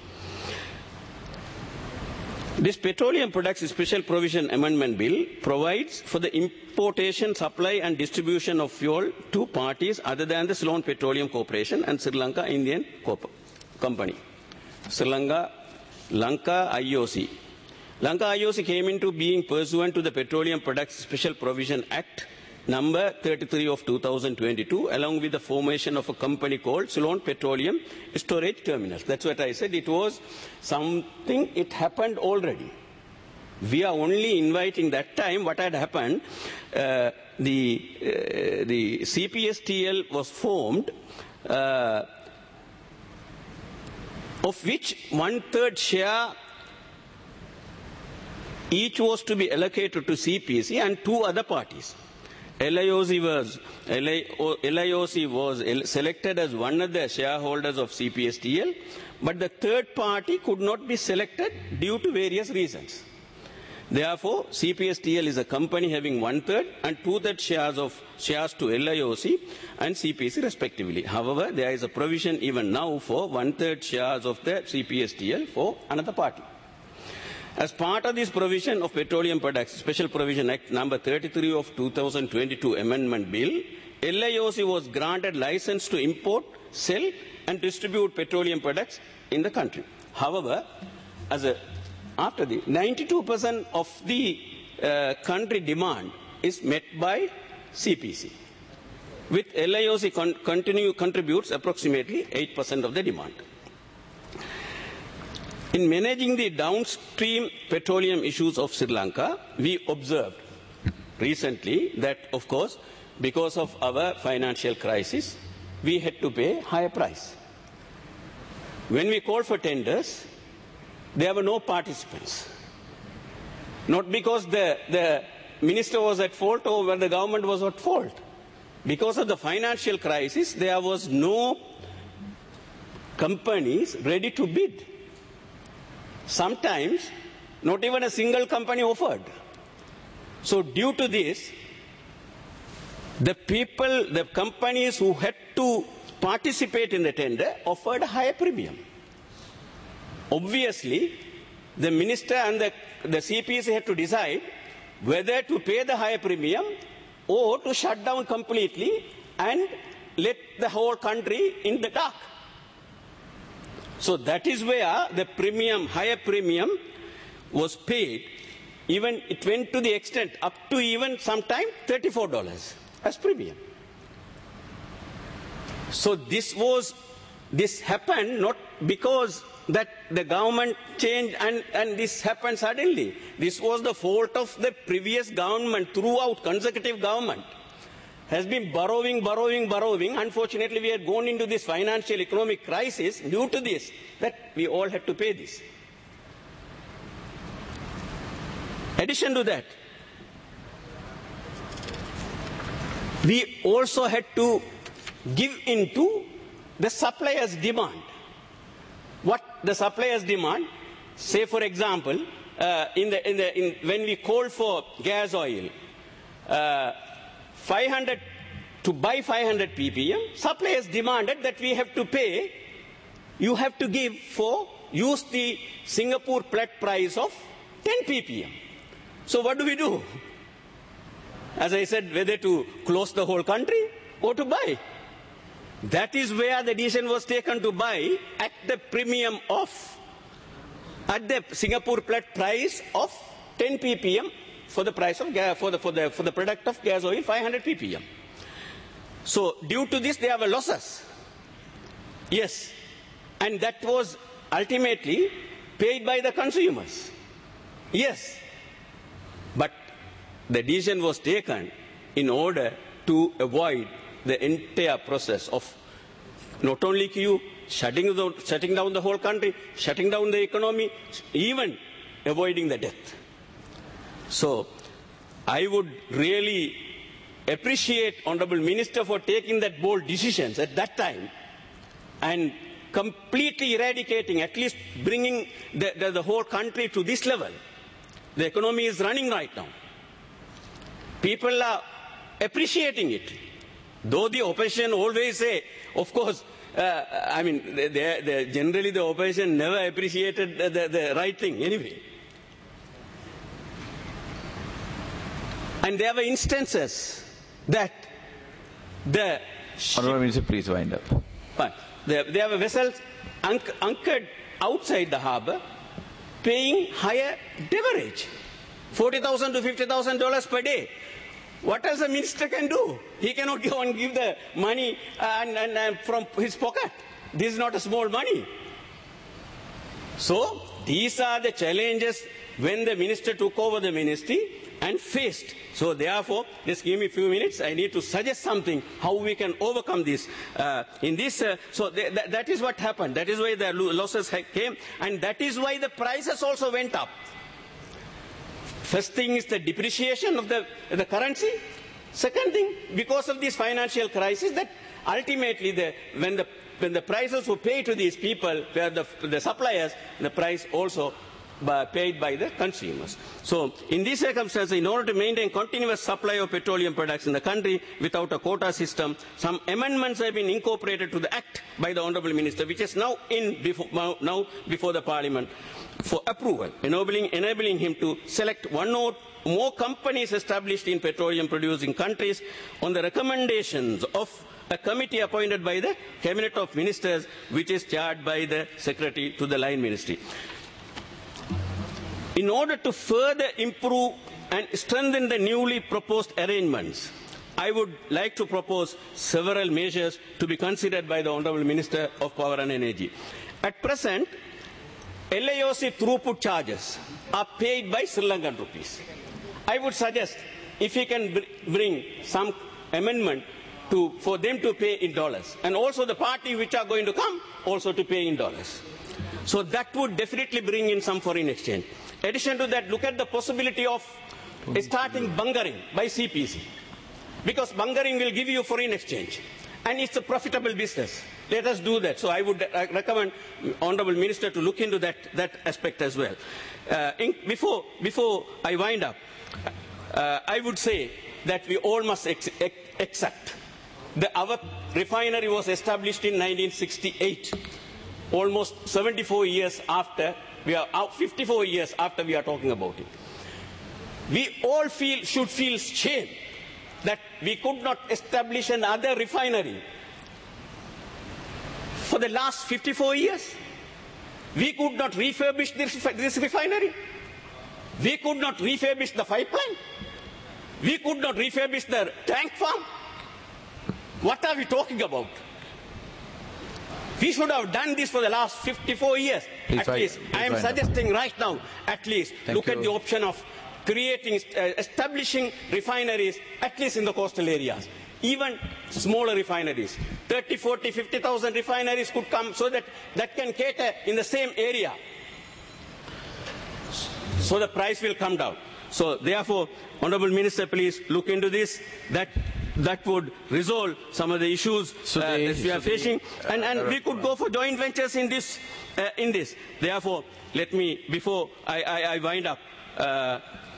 This Petroleum Products Special Provision Amendment Bill provides for the importation, supply and distribution of fuel to parties other than the Ceylon Petroleum Corporation and Sri Lanka Indian Corp Company. Sri Lanka, Lanka I O C. Lanka I O C came into being pursuant to the Petroleum Products Special Provision Act number thirty-three of two thousand twenty-two, along with the formation of a company called Ceylon Petroleum Storage Terminals. That's what I said. It was something, it happened already. We are only inviting that time what had happened. Uh, the, uh, the C P S T L was formed, uh, of which one-third share each was to be allocated to C P C and two other parties. L I O C was, L I O C was selected as one of the shareholders of C P S T L, but the third party could not be selected due to various reasons. Therefore, C P S T L is a company having one-third and two-third shares of shares to L I O C and C P C respectively. However, there is a provision even now for one-third shares of the C P S T L for another party. As part of this provision of Petroleum Products Special Provision Act number thirty-three of two thousand twenty-two Amendment Bill, L I O C was granted license to import, sell and distribute petroleum products in the country. However, as a, after the ninety-two percent of the uh, country demand is met by C P C, with L I O C con continue contributes approximately eight percent of the demand. In managing the downstream petroleum issues of Sri Lanka, we observed recently that, of course, because of our financial crisis, we had to pay higher price. When we called for tenders, there were no participants. Not because the, the minister was at fault or where the government was at fault. Because of the financial crisis, there was no companies ready to bid. Sometimes, not even a single company offered. So due to this, the people, the companies who had to participate in the tender offered a higher premium. Obviously, the minister and the, the C P C had to decide whether to pay the higher premium or to shut down completely and let the whole country in the dark. So that is where the premium, higher premium was paid. Even it went to the extent up to even sometime thirty-four dollars as premium. So this was, this happened not because that the government changed and, and this happened suddenly. This was the fault of the previous government throughout, consecutive government. Has been borrowing, borrowing, borrowing. Unfortunately, we had gone into this financial economic crisis due to this, that we all had to pay this. Addition to that, we also had to give in to the supplier's demand. What the supplier's demand, say for example, uh, in the, in the, in, when we called for gas oil, uh, five hundred to buy five hundred p p m, suppliers demanded that we have to pay, you have to give for, use the Singapore plat price of ten p p m. So what do we do? As I said, whether to close the whole country or to buy. That is where the decision was taken to buy at the premium of, at the Singapore plat price of ten p p m for the price of gas, for the, for the, for the product of gas oil, five hundred p p m. So due to this, there were losses. Yes. And that was ultimately paid by the consumers. Yes. But the decision was taken in order to avoid the entire process of not only Q, shutting, the, shutting down the whole country, shutting down the economy, even avoiding the death. So I would really appreciate Honorable Minister for taking that bold decisions at that time and completely eradicating, at least bringing the, the, the whole country to this level. The economy is running right now. People are appreciating it. Though the opposition always say, of course, uh, I mean, they, they, they, generally the opposition never appreciated the, the, the right thing anyway. And there were instances that the... Honourable Minister, please wind up. Fine. There, there were vessels anch anchored outside the harbour paying higher demurrage, forty thousand to fifty thousand dollars per day. What else a minister can do? He cannot go and give the money and, and, and from his pocket. This is not a small money. So these are the challenges when the minister took over the ministry and faced. So therefore, just give me a few minutes. I need to suggest something, how we can overcome this. Uh, in this, uh, so th th that is what happened. That is why the losses came, and that is why the prices also went up. First thing is the depreciation of the, the currency. Second thing, because of this financial crisis, that ultimately the, when, the, when the prices were paid to these people, where the, the suppliers, the price also by, paid by the consumers. So in these circumstances, in order to maintain continuous supply of petroleum products in the country without a quota system, some amendments have been incorporated to the Act by the Honourable Minister, which is now, in before, now before the Parliament for approval, enabling, enabling him to select one or more companies established in petroleum producing countries on the recommendations of a committee appointed by the Cabinet of Ministers, which is chaired by the Secretary to the Line Ministry. In order to further improve and strengthen the newly proposed arrangements, I would like to propose several measures to be considered by the Honourable Minister of Power and Energy. At present, L A O C throughput charges are paid by Sri Lankan rupees. I would suggest if he can br bring some amendment to, for them to pay in dollars, and also the party which are going to come also to pay in dollars. So that would definitely bring in some foreign exchange. In addition to that, look at the possibility of starting bunkering by C P C, because bunkering will give you foreign exchange, and it's a profitable business. Let us do that. So I would recommend Honourable Minister to look into that, that aspect as well. Uh, in, before, before I wind up, uh, I would say that we all must ex accept that our refinery was established in nineteen sixty-eight, almost seventy-four years after, we are out fifty-four years after we are talking about it. We all feel, should feel shame that we could not establish another refinery for the last fifty-four years. We could not refurbish this, this refinery. We could not refurbish the pipeline. We could not refurbish the tank farm. What are we talking about? We should have done this for the last fifty-four years. Please at I, least, I am suggesting right now, at least, Thank look you. at the option of creating, uh, establishing refineries, at least in the coastal areas. Even smaller refineries, thirty, forty, fifty thousand refineries could come, so that that can cater in the same area. So the price will come down. So therefore, Honourable Minister, please look into this, that that would resolve some of the issues uh, that we are facing, and, and we could go for joint ventures in this. Uh, in this. Therefore, let me, before I, I, I wind up, uh,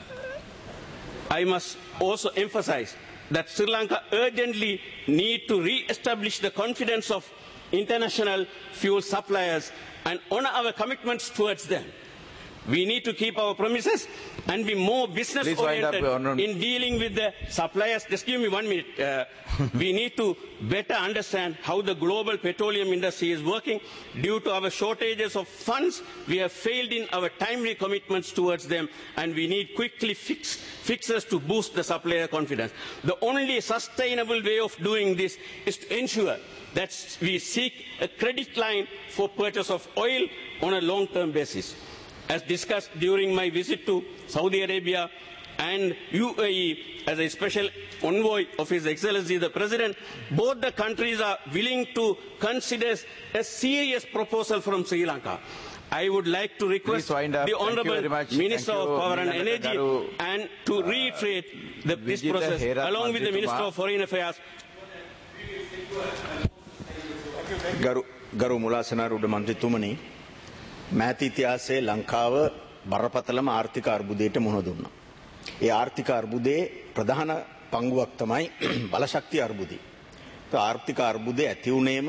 I must also emphasize that Sri Lanka urgently need to re-establish the confidence of international fuel suppliers and honor our commitments towards them. We need to keep our promises and be more business oriented in dealing with the suppliers. Just give me one minute. Uh, we need to better understand how the global petroleum industry is working. Due to our shortages of funds, we have failed in our timely commitments towards them, and we need quickly fix, fixes to boost the supplier confidence. The only sustainable way of doing this is to ensure that we seek a credit line for purchase of oil on a long-term basis. As discussed during my visit to Saudi Arabia and U A E as a special envoy of His Excellency the President, both the countries are willing to consider a serious proposal from Sri Lanka. I would like to request the Honourable Minister of Power and Energy and to reiterate the, this process along with the Minister of Foreign Affairs. Garu Garu Mulasanaruda Mantritumani. මෑත ඉතිහාසයේ ලංකාව බරපතලම ආර්ථික අර්බුදයට මුහුණ දුන්නා. ඒ ආර්ථික අර්බුදයේ ප්‍රධාන පංගුවක් තමයි බලශක්ති අර්බුදය. ඒ ආර්ථික අර්බුදය ඇති වුණේම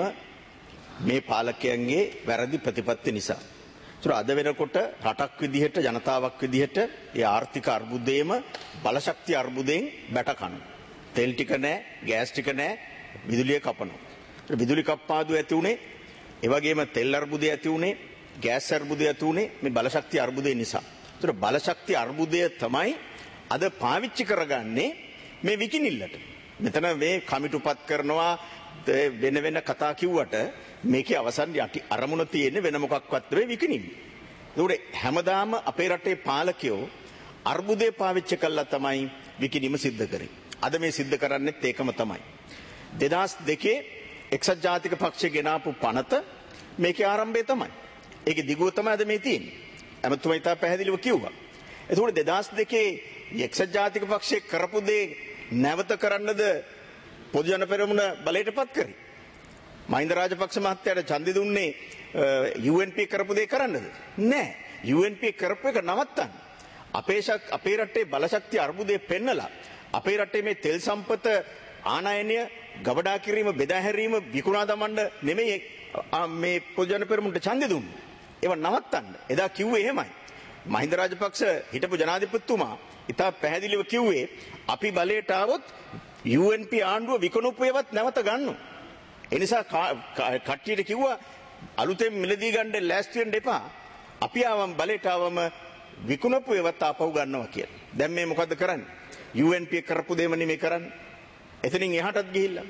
මේ පාලකයන්ගේ වැරදි ප්‍රතිපත්ති නිසා. ඒතර අද වෙනකොට රටක් විදිහට ජනතාවක් විදිහට ඒ ආර්ථික අර්බුදයේම බලශක්ති අර්බුදයෙන් බැට කනවා. තෙල් ටික නැහැ, ගෑස් ටික නැහැ, විදුලිය කපනවා. ඒ විදුලි කප්පාදු ඇති උනේ, ඒ වගේම තෙල් අර්බුදය ඇති උනේ, ගෑස් අර්බුදය ඇති උනේ මේ බලශක්ති අර්බුදය නිසා. ඒතර බලශක්ති අර්බුදය තමයි අද පාවිච්චි කරගන්නේ මේ විකිනිල්ලට. මෙතන මේ කමිටුපත් කරනවා වෙන වෙන කතා කිව්වට මේකේ අවසන් යටි අරමුණ තියෙන්නේ වෙන මොකක්වත් නෙවෙයි විකිනිල්ල. ඒකට හැමදාම අපේ රටේ පාලකයෝ අර්බුදය පාවිච්චි කළා තමයි විකිනීම සිද්ධ කරේ. අද මේ සිද්ධ කරන්නේත් ඒකම තමයි. දෙදහස් දෙකේ එක්සත් ජාතික පක්ෂය ගෙනාපු පනත මේකේ ආරම්භය තමයි. ඒකේ දිගුව තමයි අද මේ තියෙන්නේ. අමතුමා ඉතා පැහැදිලිව කිව්වා. ඒකෝට දෙදහස් දෙකේ එක්සත් ජාතික පක්ෂයේ කරපු දේ නැවත කරන්නද පොදු ජන පෙරමුණ බලයටපත් කරේ. මහින්ද රාජපක්ෂ මහත්තයාට ඡන්දෙ දුන්නේ යූ එන් පී කරපු දේ කරන්නද? නෑ. යූ එන් පී කරපු එක නවත්තන්න. අපේ අපේ රටේ බලශක්ති අර්බුදය පෙන්නලා අපේ රටේ මේ තෙල් සම්පත ආනයනය ගබඩා කිරීම බෙදා හැරීම විකුණා දමන්න නෙමෙයි මේ පොදු ජන පෙරමුණට ඡන්දෙ දුන්නේ. ඒව නවත්තන්න. එදා කිව්වේ එහෙමයි. මහින්ද රාජපක්ෂ හිටපු ජනාධිපතිතුමා ඉතා පැහැදිලිව කිව්වේ අපි බලයට ආවොත් යූ එන් පී ආණ්ඩුව විකුණුපු ඒවත් නැවත ගන්නවා. ඒ නිසා කට්ටියට කිව්වා අලුතෙන් මිලදී ගන්න ලෑස්ති වෙන්න එපා. අපි ආවම බලයට ආවම විකුණුපු ඒවත් ආපහු ගන්නවා කියලා. දැන් මේ මොකද්ද කරන්නේ? යූ එන් පී කරපු දෙම නෙමෙයි කරන්නේ. එතනින් එහාටත් ගිහිල්ලා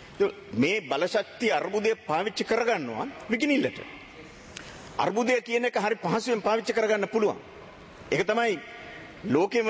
මේ බලශක්ති අර්බුදය පාවිච්චි කරගන්නවා විකිනිල්ලට. අර්බුදය කියන එක හරි පහසුවෙන් පාවිච්චි කරගන්න පුළුවන්. ඒක තමයි ලෝකෙම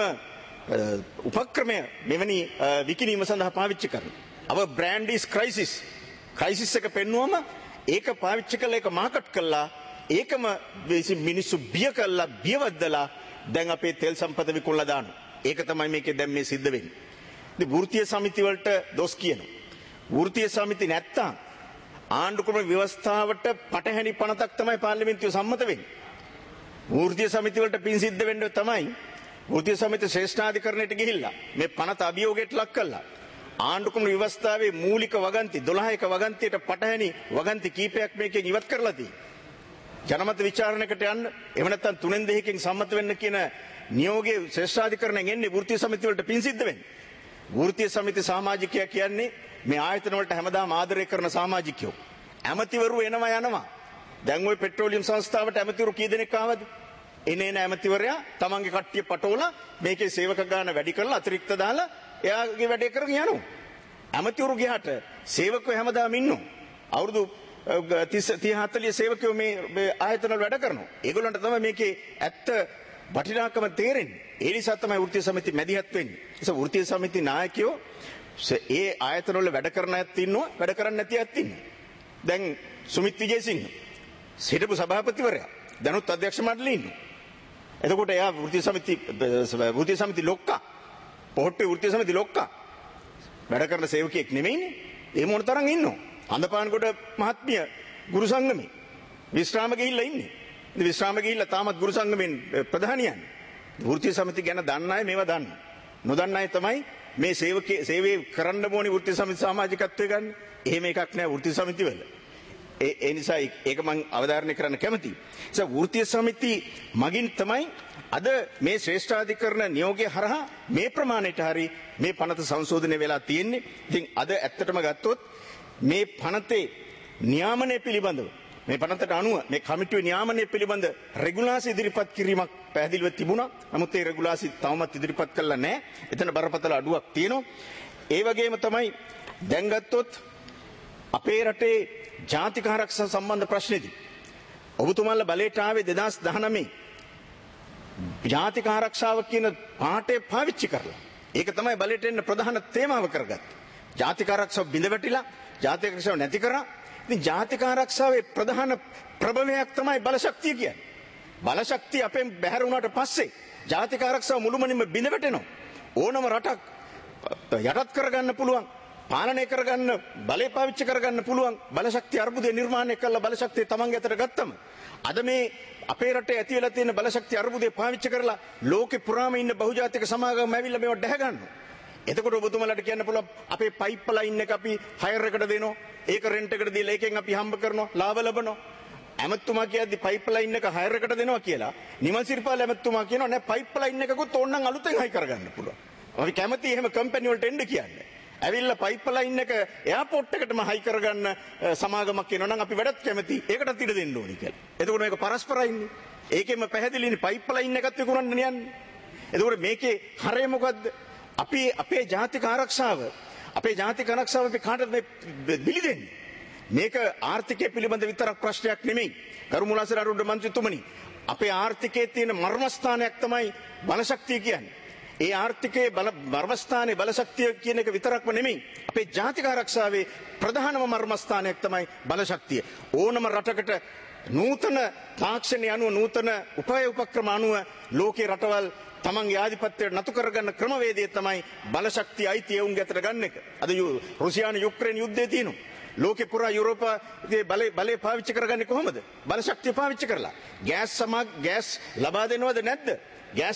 උපක්‍රමය මෙවැනි විකිනීම සඳහා පාවිච්චි කරන්නේ. our brand is crisis. crisis එක පෙන්නුවම ඒක පාවිච්චි කරලා ඒක මාකට් කළා ඒකම මිනිස්සු බිය කළා බියවද්දලා දැන් අපේ තෙල් සම්පත විකුණලා දානවා. ඒක තමයි මේකේ දැන් මේ සිද්ධ වෙන්නේ. ඉතින් වෘත්තීය සමිති වලට දොස් කියනවා. වෘත්තීය සමිති නැත්තම් ආණ්ඩු ක්‍රම ව්‍යවස්ථාවට පටහැනි පනතක් තමයි පාර්ලිමේන්තුව සම්මත වෙන්නේ. වෘත්තීය සමිති වලට පින් සිද්ධ වෙන්න තමයි වෘත්තීය සමිති ශ්‍රේෂ්ඨාධිකරණයට ගිහිල්ලා මේ පනත අභියෝගයට ලක් කළා. ආණ්ඩු ක්‍රම ව්‍යවස්ථාවේ මූලික වගන්ති දොළහක වගන්තියට පටහැනි වගන්ති කීපයක් මේකෙන් ඉවත් කරලා තියෙනවා. ජනමත විචාරණයකට යන්න එහෙම නැත්නම් තුනෙන් දෙකකින් සම්මත වෙන්න කියන නියෝගයේ ශ්‍රේෂ්ඨාධිකරණයෙන් එන්නේ වෘත්තීය සමිති වලට පින් සිද්ධ වෙන්නේ. වෘත්තීය සමිති සමාජිකයා කියන්නේ මේ ආයතන වලට හැමදාම ආදරය කරන සමාජිකයෝ. ඇමතිවරු එනවා යනවා. දැන් ওই පෙට්‍රෝලියම් සංස්ථාවට ඇමතිවරු කී දෙනෙක් ආවද? එනේ එන ඇමතිවරයා තමන්ගේ කට්ටිය පටවලා මේකේ සේවක ගාන වැඩි කරලා අතිරික්ත දාලා එයාගේ වැඩේ කරගෙන යනවා. ඇමතිවරු ගියාට සේවකයෝ හැමදාම ඉන්නවා. අවුරුදු තිස් හතලිස් සේවකයෝ මේ ආයතන වල වැඩ කරනවා. ඒගොල්ලන්ට තමයි මේකේ ඇත්ත වටිනාකම තේරෙන්නේ. ඒ නිසා තමයි වෘත්තීය සමිති මැදිහත් වෙන්නේ. ඒ නිසා වෘත්තීය සමිති නායකයෝ ඒ ආයතන වල වැඩ කරන අයත් ඉන්නවා, වැඩ කරන්නේ නැති අයත් ඉන්නවා. දැන් සුමිත් විජේසිංහ හිටපු සභාපතිවරයා දැනුත් අධ්‍යක්ෂ මණ්ඩලයේ ඉන්නවා. එතකොට එයා වෘත්තීය සමිති වෘත්තීය සමිති ලොක්කා. පොහොට්ටුවේ වෘත්තීය සමිති ලොක්කා. වැඩ කරන සේවකයෙක් නෙමෙයිනේ. ඒ මොන තරම් ඉන්නෝ. අන්දපාන්කොට මහත්මිය ගුරු සංගමේ විශ්‍රාම ගිහිල්ලා ඉන්නේ. ඉතින් විශ්‍රාම ගිහිල්ලා තාමත් ගුරු සංගමෙන් ප්‍රධානියන්නේ. වෘත්තීය සමිති ගැන දන්න අය මේවා දන්න. නොදන්න අය තමයි මේ සේවකේ සේවයේ කරන්න ඕනේ වෘත්තීය සමිති සමාජිකත්වය ගන්න. එහෙම එකක් නෑ වෘත්තීය සමිති වල. ඒ ඒ නිසා ඒක මම අවධාරණය කරන්න කැමතියි. ඒ නිසා වෘත්තීය සමිති මගින් තමයි අද මේ ශ්‍රේෂ්ඨාධිකරණ නියෝගය හරහා මේ ප්‍රමාණයට හරි මේ පනත සංශෝධනය වෙලා තියෙන්නේ. ඉතින් අද ඇත්තටම ගත්තොත් මේ පනතේ නියාමනය පිළිබඳව මේ පනතට අනුව මේ කමිටුවේ නියාමනය පිළිබඳ රෙගුලාසි ඉදිරිපත් කිරීමක් පැහැදිලිව තිබුණා. නමුත් ඒ රෙගුලාසි තවමත් ඉදිරිපත් කළා නැහැ. එතන බරපතල අඩුවක් තියෙනවා. ඒ වගේම තමයි දැන් ගත්තොත් අපේ රටේ ජාතික ආරක්ෂා සම්බන්ධ ප්‍රශ්නේදී ඔබතුමාලා බලයට ආවේ දෙදාස් දහනවය ජාතික ආරක්ෂාව කියන පාඩේ පාවිච්චි කරලා. ඒක තමයි බලයට එන්න ප්‍රධාන තේමාව කරගත්තේ. ජාතික ආරක්ෂාව බිඳ වැටිලා ජාතික ආරක්ෂාව නැති කරා. ඉතින් ජාතික ආරක්ෂාවේ ප්‍රධාන ප්‍රබවයක් තමයි බලශක්තිය කියන්නේ. බලශක්තිය අපෙන් බැහැර වුණාට පස්සේ ජාතික ආරක්ෂාව මුළුමනින්ම බිඳ වැටෙනවා. ඕනම රටක් යටත් කරගන්න පුළුවන්, පාලනය කරගන්න, බලය පාවිච්චි කරගන්න පුළුවන් බලශක්තිය අර්බුදය නිර්මාණය කළ බලශක්තිය තමන්ගේ අතට ගත්තම අද මේ අපේ රටේ ඇති වෙලා තියෙන බලශක්තිය අර්බුදය පාවිච්චි කරලා ලෝකෙ පුරාම ඉන්න බහුජාතික සමාගම් ඇවිල්ලා මේවා දැහ ගන්නවා. එතකොට ඔබතුමාලට කියන්න පුළුවන් අපේ පයිප් ලයින් එක අපි හයර් එකට දෙනවා. ඒක රෙන්ට් එකට දීලා ඒකෙන් අපි හම්බ කරනවා, ලාභ ලබනවා. ඇමතුමා කියද්දි පයිප් ලයින් එක හයර් එකට දෙනවා කියලා. නිමල් සිරිපාල ඇමතුමා කියනවා නෑ පයිප් ලයින් එකකුත් ඕනනම් අලුතෙන් හයි කරගන්න පුළුවන්. අපි කැමති එහෙම කම්පැනි වලට එන්න කියන්නේ. ඇවිල්ලා පයිප් ලයින් එක එයාපෝට් එකටම හයි කරගන්න සමාගමක් කියනවා නම් අපි වැඩත් කැමති. ඒකටත් ඉඩ දෙන්න ඕනි කියලා. එතකොට මේක පරස්පරයින්නේ. ඒකෙම පැහැදිලිනේ පයිප් ලයින් එකත් විකුණන්න යන්නේ. එතකොට මේකේ හරය මොකද්ද? අපි අපේ ජාතික ආරක්ෂාව අපේ ජාතික ආරක්ෂාව අපි කාටද මේ බිලි දෙන්නේ? මේක ආර්ථිකය පිළිබඳ විතරක් ප්‍රශ්නයක් නෙමෙයි. ගරු මුලාසර අරුණ මන්ත්‍රීතුමනි, අපේ ආර්ථිකයේ තියෙන මර්මස්ථානයක් තමයි බලශක්තිය කියන්නේ. ඒ ආර්ථිකයේ බල මර්මස්ථානයේ බලශක්තිය කියන එක විතරක්ම නෙමෙයි. අපේ ජාතික ආරක්ෂාවේ ප්‍රධානම මර්මස්ථානයක් තමයි බලශක්තිය. ඕනම රටකට නූතන තාක්ෂණය අනුව නූතන උපාය උපක්‍රම අනුව ලෝකේ රටවල් තමන්ගේ ආධිපත්‍යයට නතු කරගන්න ක්‍රමවේදය තමයි බලශක්තිය අයිතිය උන්ගේ අතට ගන්න එක. අද රුසියානු යුක්‍රේන යුද්ධය තියෙනවා. ලෝකේ පුරා යුරෝපාවේ බලය බලය පාවිච්චි කරගන්නේ කොහොමද? බලශක්තිය පාවිච්චි කරලා. ගෑස් සමග ගෑස් ලබා දෙනවද නැද්ද? ගෑස්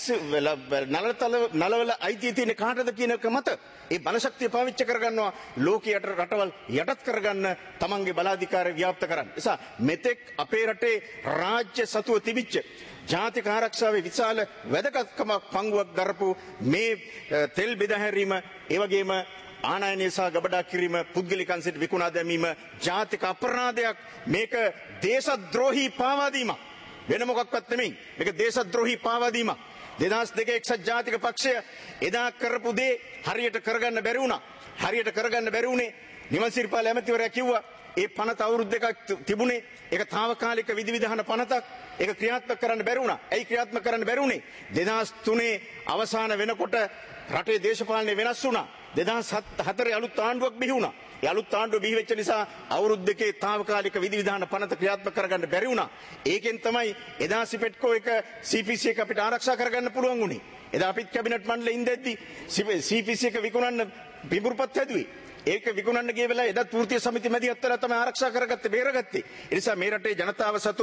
නලතල නලවල අයිතිය තියෙන කාටද කියන එක මත ඒ බලශක්තිය පාවිච්චි කරගන්නවා ලෝකයට රටවල් යටත් කරගන්න තමන්ගේ බලාධිකාරය ව්‍යාප්ත කරන්න. නිසා මෙතෙක් අපේ රටේ රාජ්‍ය සතුව තිබිච්ච ජාතික ආරක්ෂාවේ විශාල වැදගත්කමක් පංගුවක් දරපු මේ තෙල් බෙදා හැරීම, ඒ වගේම ආනයනය සහ ගබඩා කිරීම, පුද්ගලිකයන් සිට විකුණා දැමීම ජාතික අපරාධයක්. මේක දේශද්‍රෝහී පාවාදීමක්. වෙන මොකක්වත් නෙමෙයි. මේක දේශද්‍රෝහී පාවාදීමක්. දෙදහස් දෙක එක්සත් ජාතික පක්ෂය එදා කරපු දේ හරියට කරගන්න බැරි වුණා. හරියට කරගන්න බැරි වුණේ නිමල් සිරිපාල ඇමතිවරයා කිව්වා ඒ පනත අවුරුදු දෙකක් තිබුණේ. ඒක తాවකාලික විධිවිධාන පනතක්. ඒක ක්‍රියාත්මක කරන්න බැරි වුණා. ඇයි ක්‍රියාත්මක කරන්න බැරි වුණේ? දෙදහස් තුනේ අවසාන වෙනකොට රටේ දේශපාලනය වෙනස් වුණා. දෙදහස් හතරේ අලුත් ආණ්ඩුවක් බිහි වුණා. ඒ අලුත් ආණ්ඩුව බිහි වෙච්ච නිසා අවුරුදු දෙකේ తాවකාලික විධිවිධාන පනත ක්‍රියාත්මක කරගන්න බැරි වුණා. ඒකෙන් තමයි එදා සිපෙට්කෝ එක සී පී සී එක අපිට ආරක්ෂා කරගන්න පුළුවන් වුණේ. එදා අපිත් කැබිනට් මණ්ඩලේ ඉඳෙද්දි සී පී සී එක විකුණන්න පිඹුරුපත් හැදුවේ. ඒක විකුණන්න ගිය වෙලාවේ එදත් වෘත්තීය සමිති මැදිහත් වෙලා තමයි ආරක්ෂා කරගත්තේ, බේරගත්තේ. ඒ නිසා මේ රටේ ජනතාව සතු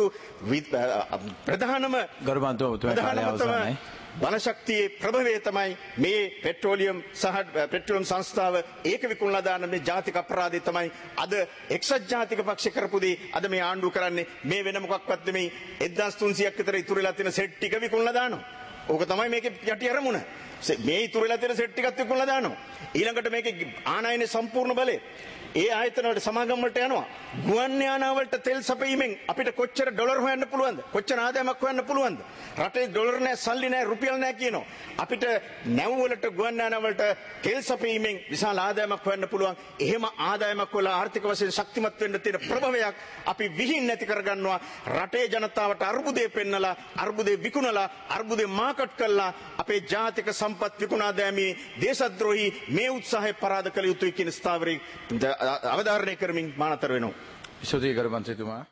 ප්‍රධානම ගරුමන්තුමා බලශක්තියේ ප්‍රභවය තමයි මේ පෙට්‍රෝලියම් සහ පෙට්‍රෝලියම් සංස්ථාව ඒක විකුණලා දාන මේ ජාතික අපරාධය තමයි අද එක්සත් ජාතික පක්ෂ කරපු දේ අද මේ ආණ්ඩුව කරන්නේ. මේ වෙන මොකක්වත් නෙමෙයි. එක්දාස් තුන්සියයක් විතර ඉතුරු වෙලා තියෙන සෙට් ටික විකුණලා දානවා. ඕක තමයි මේකේ යටි අරමුණ. මේ ඉතුරු වෙලා තියෙන සෙට් ටිකත් විකුණලා දානවා. ඊළඟට මේකේ ආනයනේ සම්පූර්ණ බලය ඒ ආයතන වලට සමාගම් වලට යනවා. ගුවන් යානා වලට තෙල් සපයීමෙන් අපිට කොච්චර ඩොලර් හොයන්න පුළුවන්ද? කොච්චර ආදායමක් හොයන්න පුළුවන්ද? රටේ ඩොලර් නැහැ, සල්ලි නැහැ, රුපියල් නැහැ කියනවා. අපිට නැව් වලට ගුවන් යානා වලට තෙල් සපයීමෙන් විශාල ආදායමක් හොයන්න පුළුවන්. එහෙම ආදායමක් වල ආර්ථික වශයෙන් ශක්තිමත් වෙන්න තියෙන ප්‍රභවයක් අපි විහිං නැති කරගන්නවා. රටේ ජනතාවට අර්බුදේ පෙන්නලා, අර්බුදේ විකුණලා, අර්බුදේ මාකට් කළා අපේ ජාතික සම්පත් විකුණා දැමීමේ දේශද්‍රෝහී මේ උත්සාහය පරාද කළ යුතුයි කියන ස්ථාවරේ අවධාරණය කරමින් මානතර වෙනවා. ස්තුතියි ගරු මන්ත්‍රීතුමා.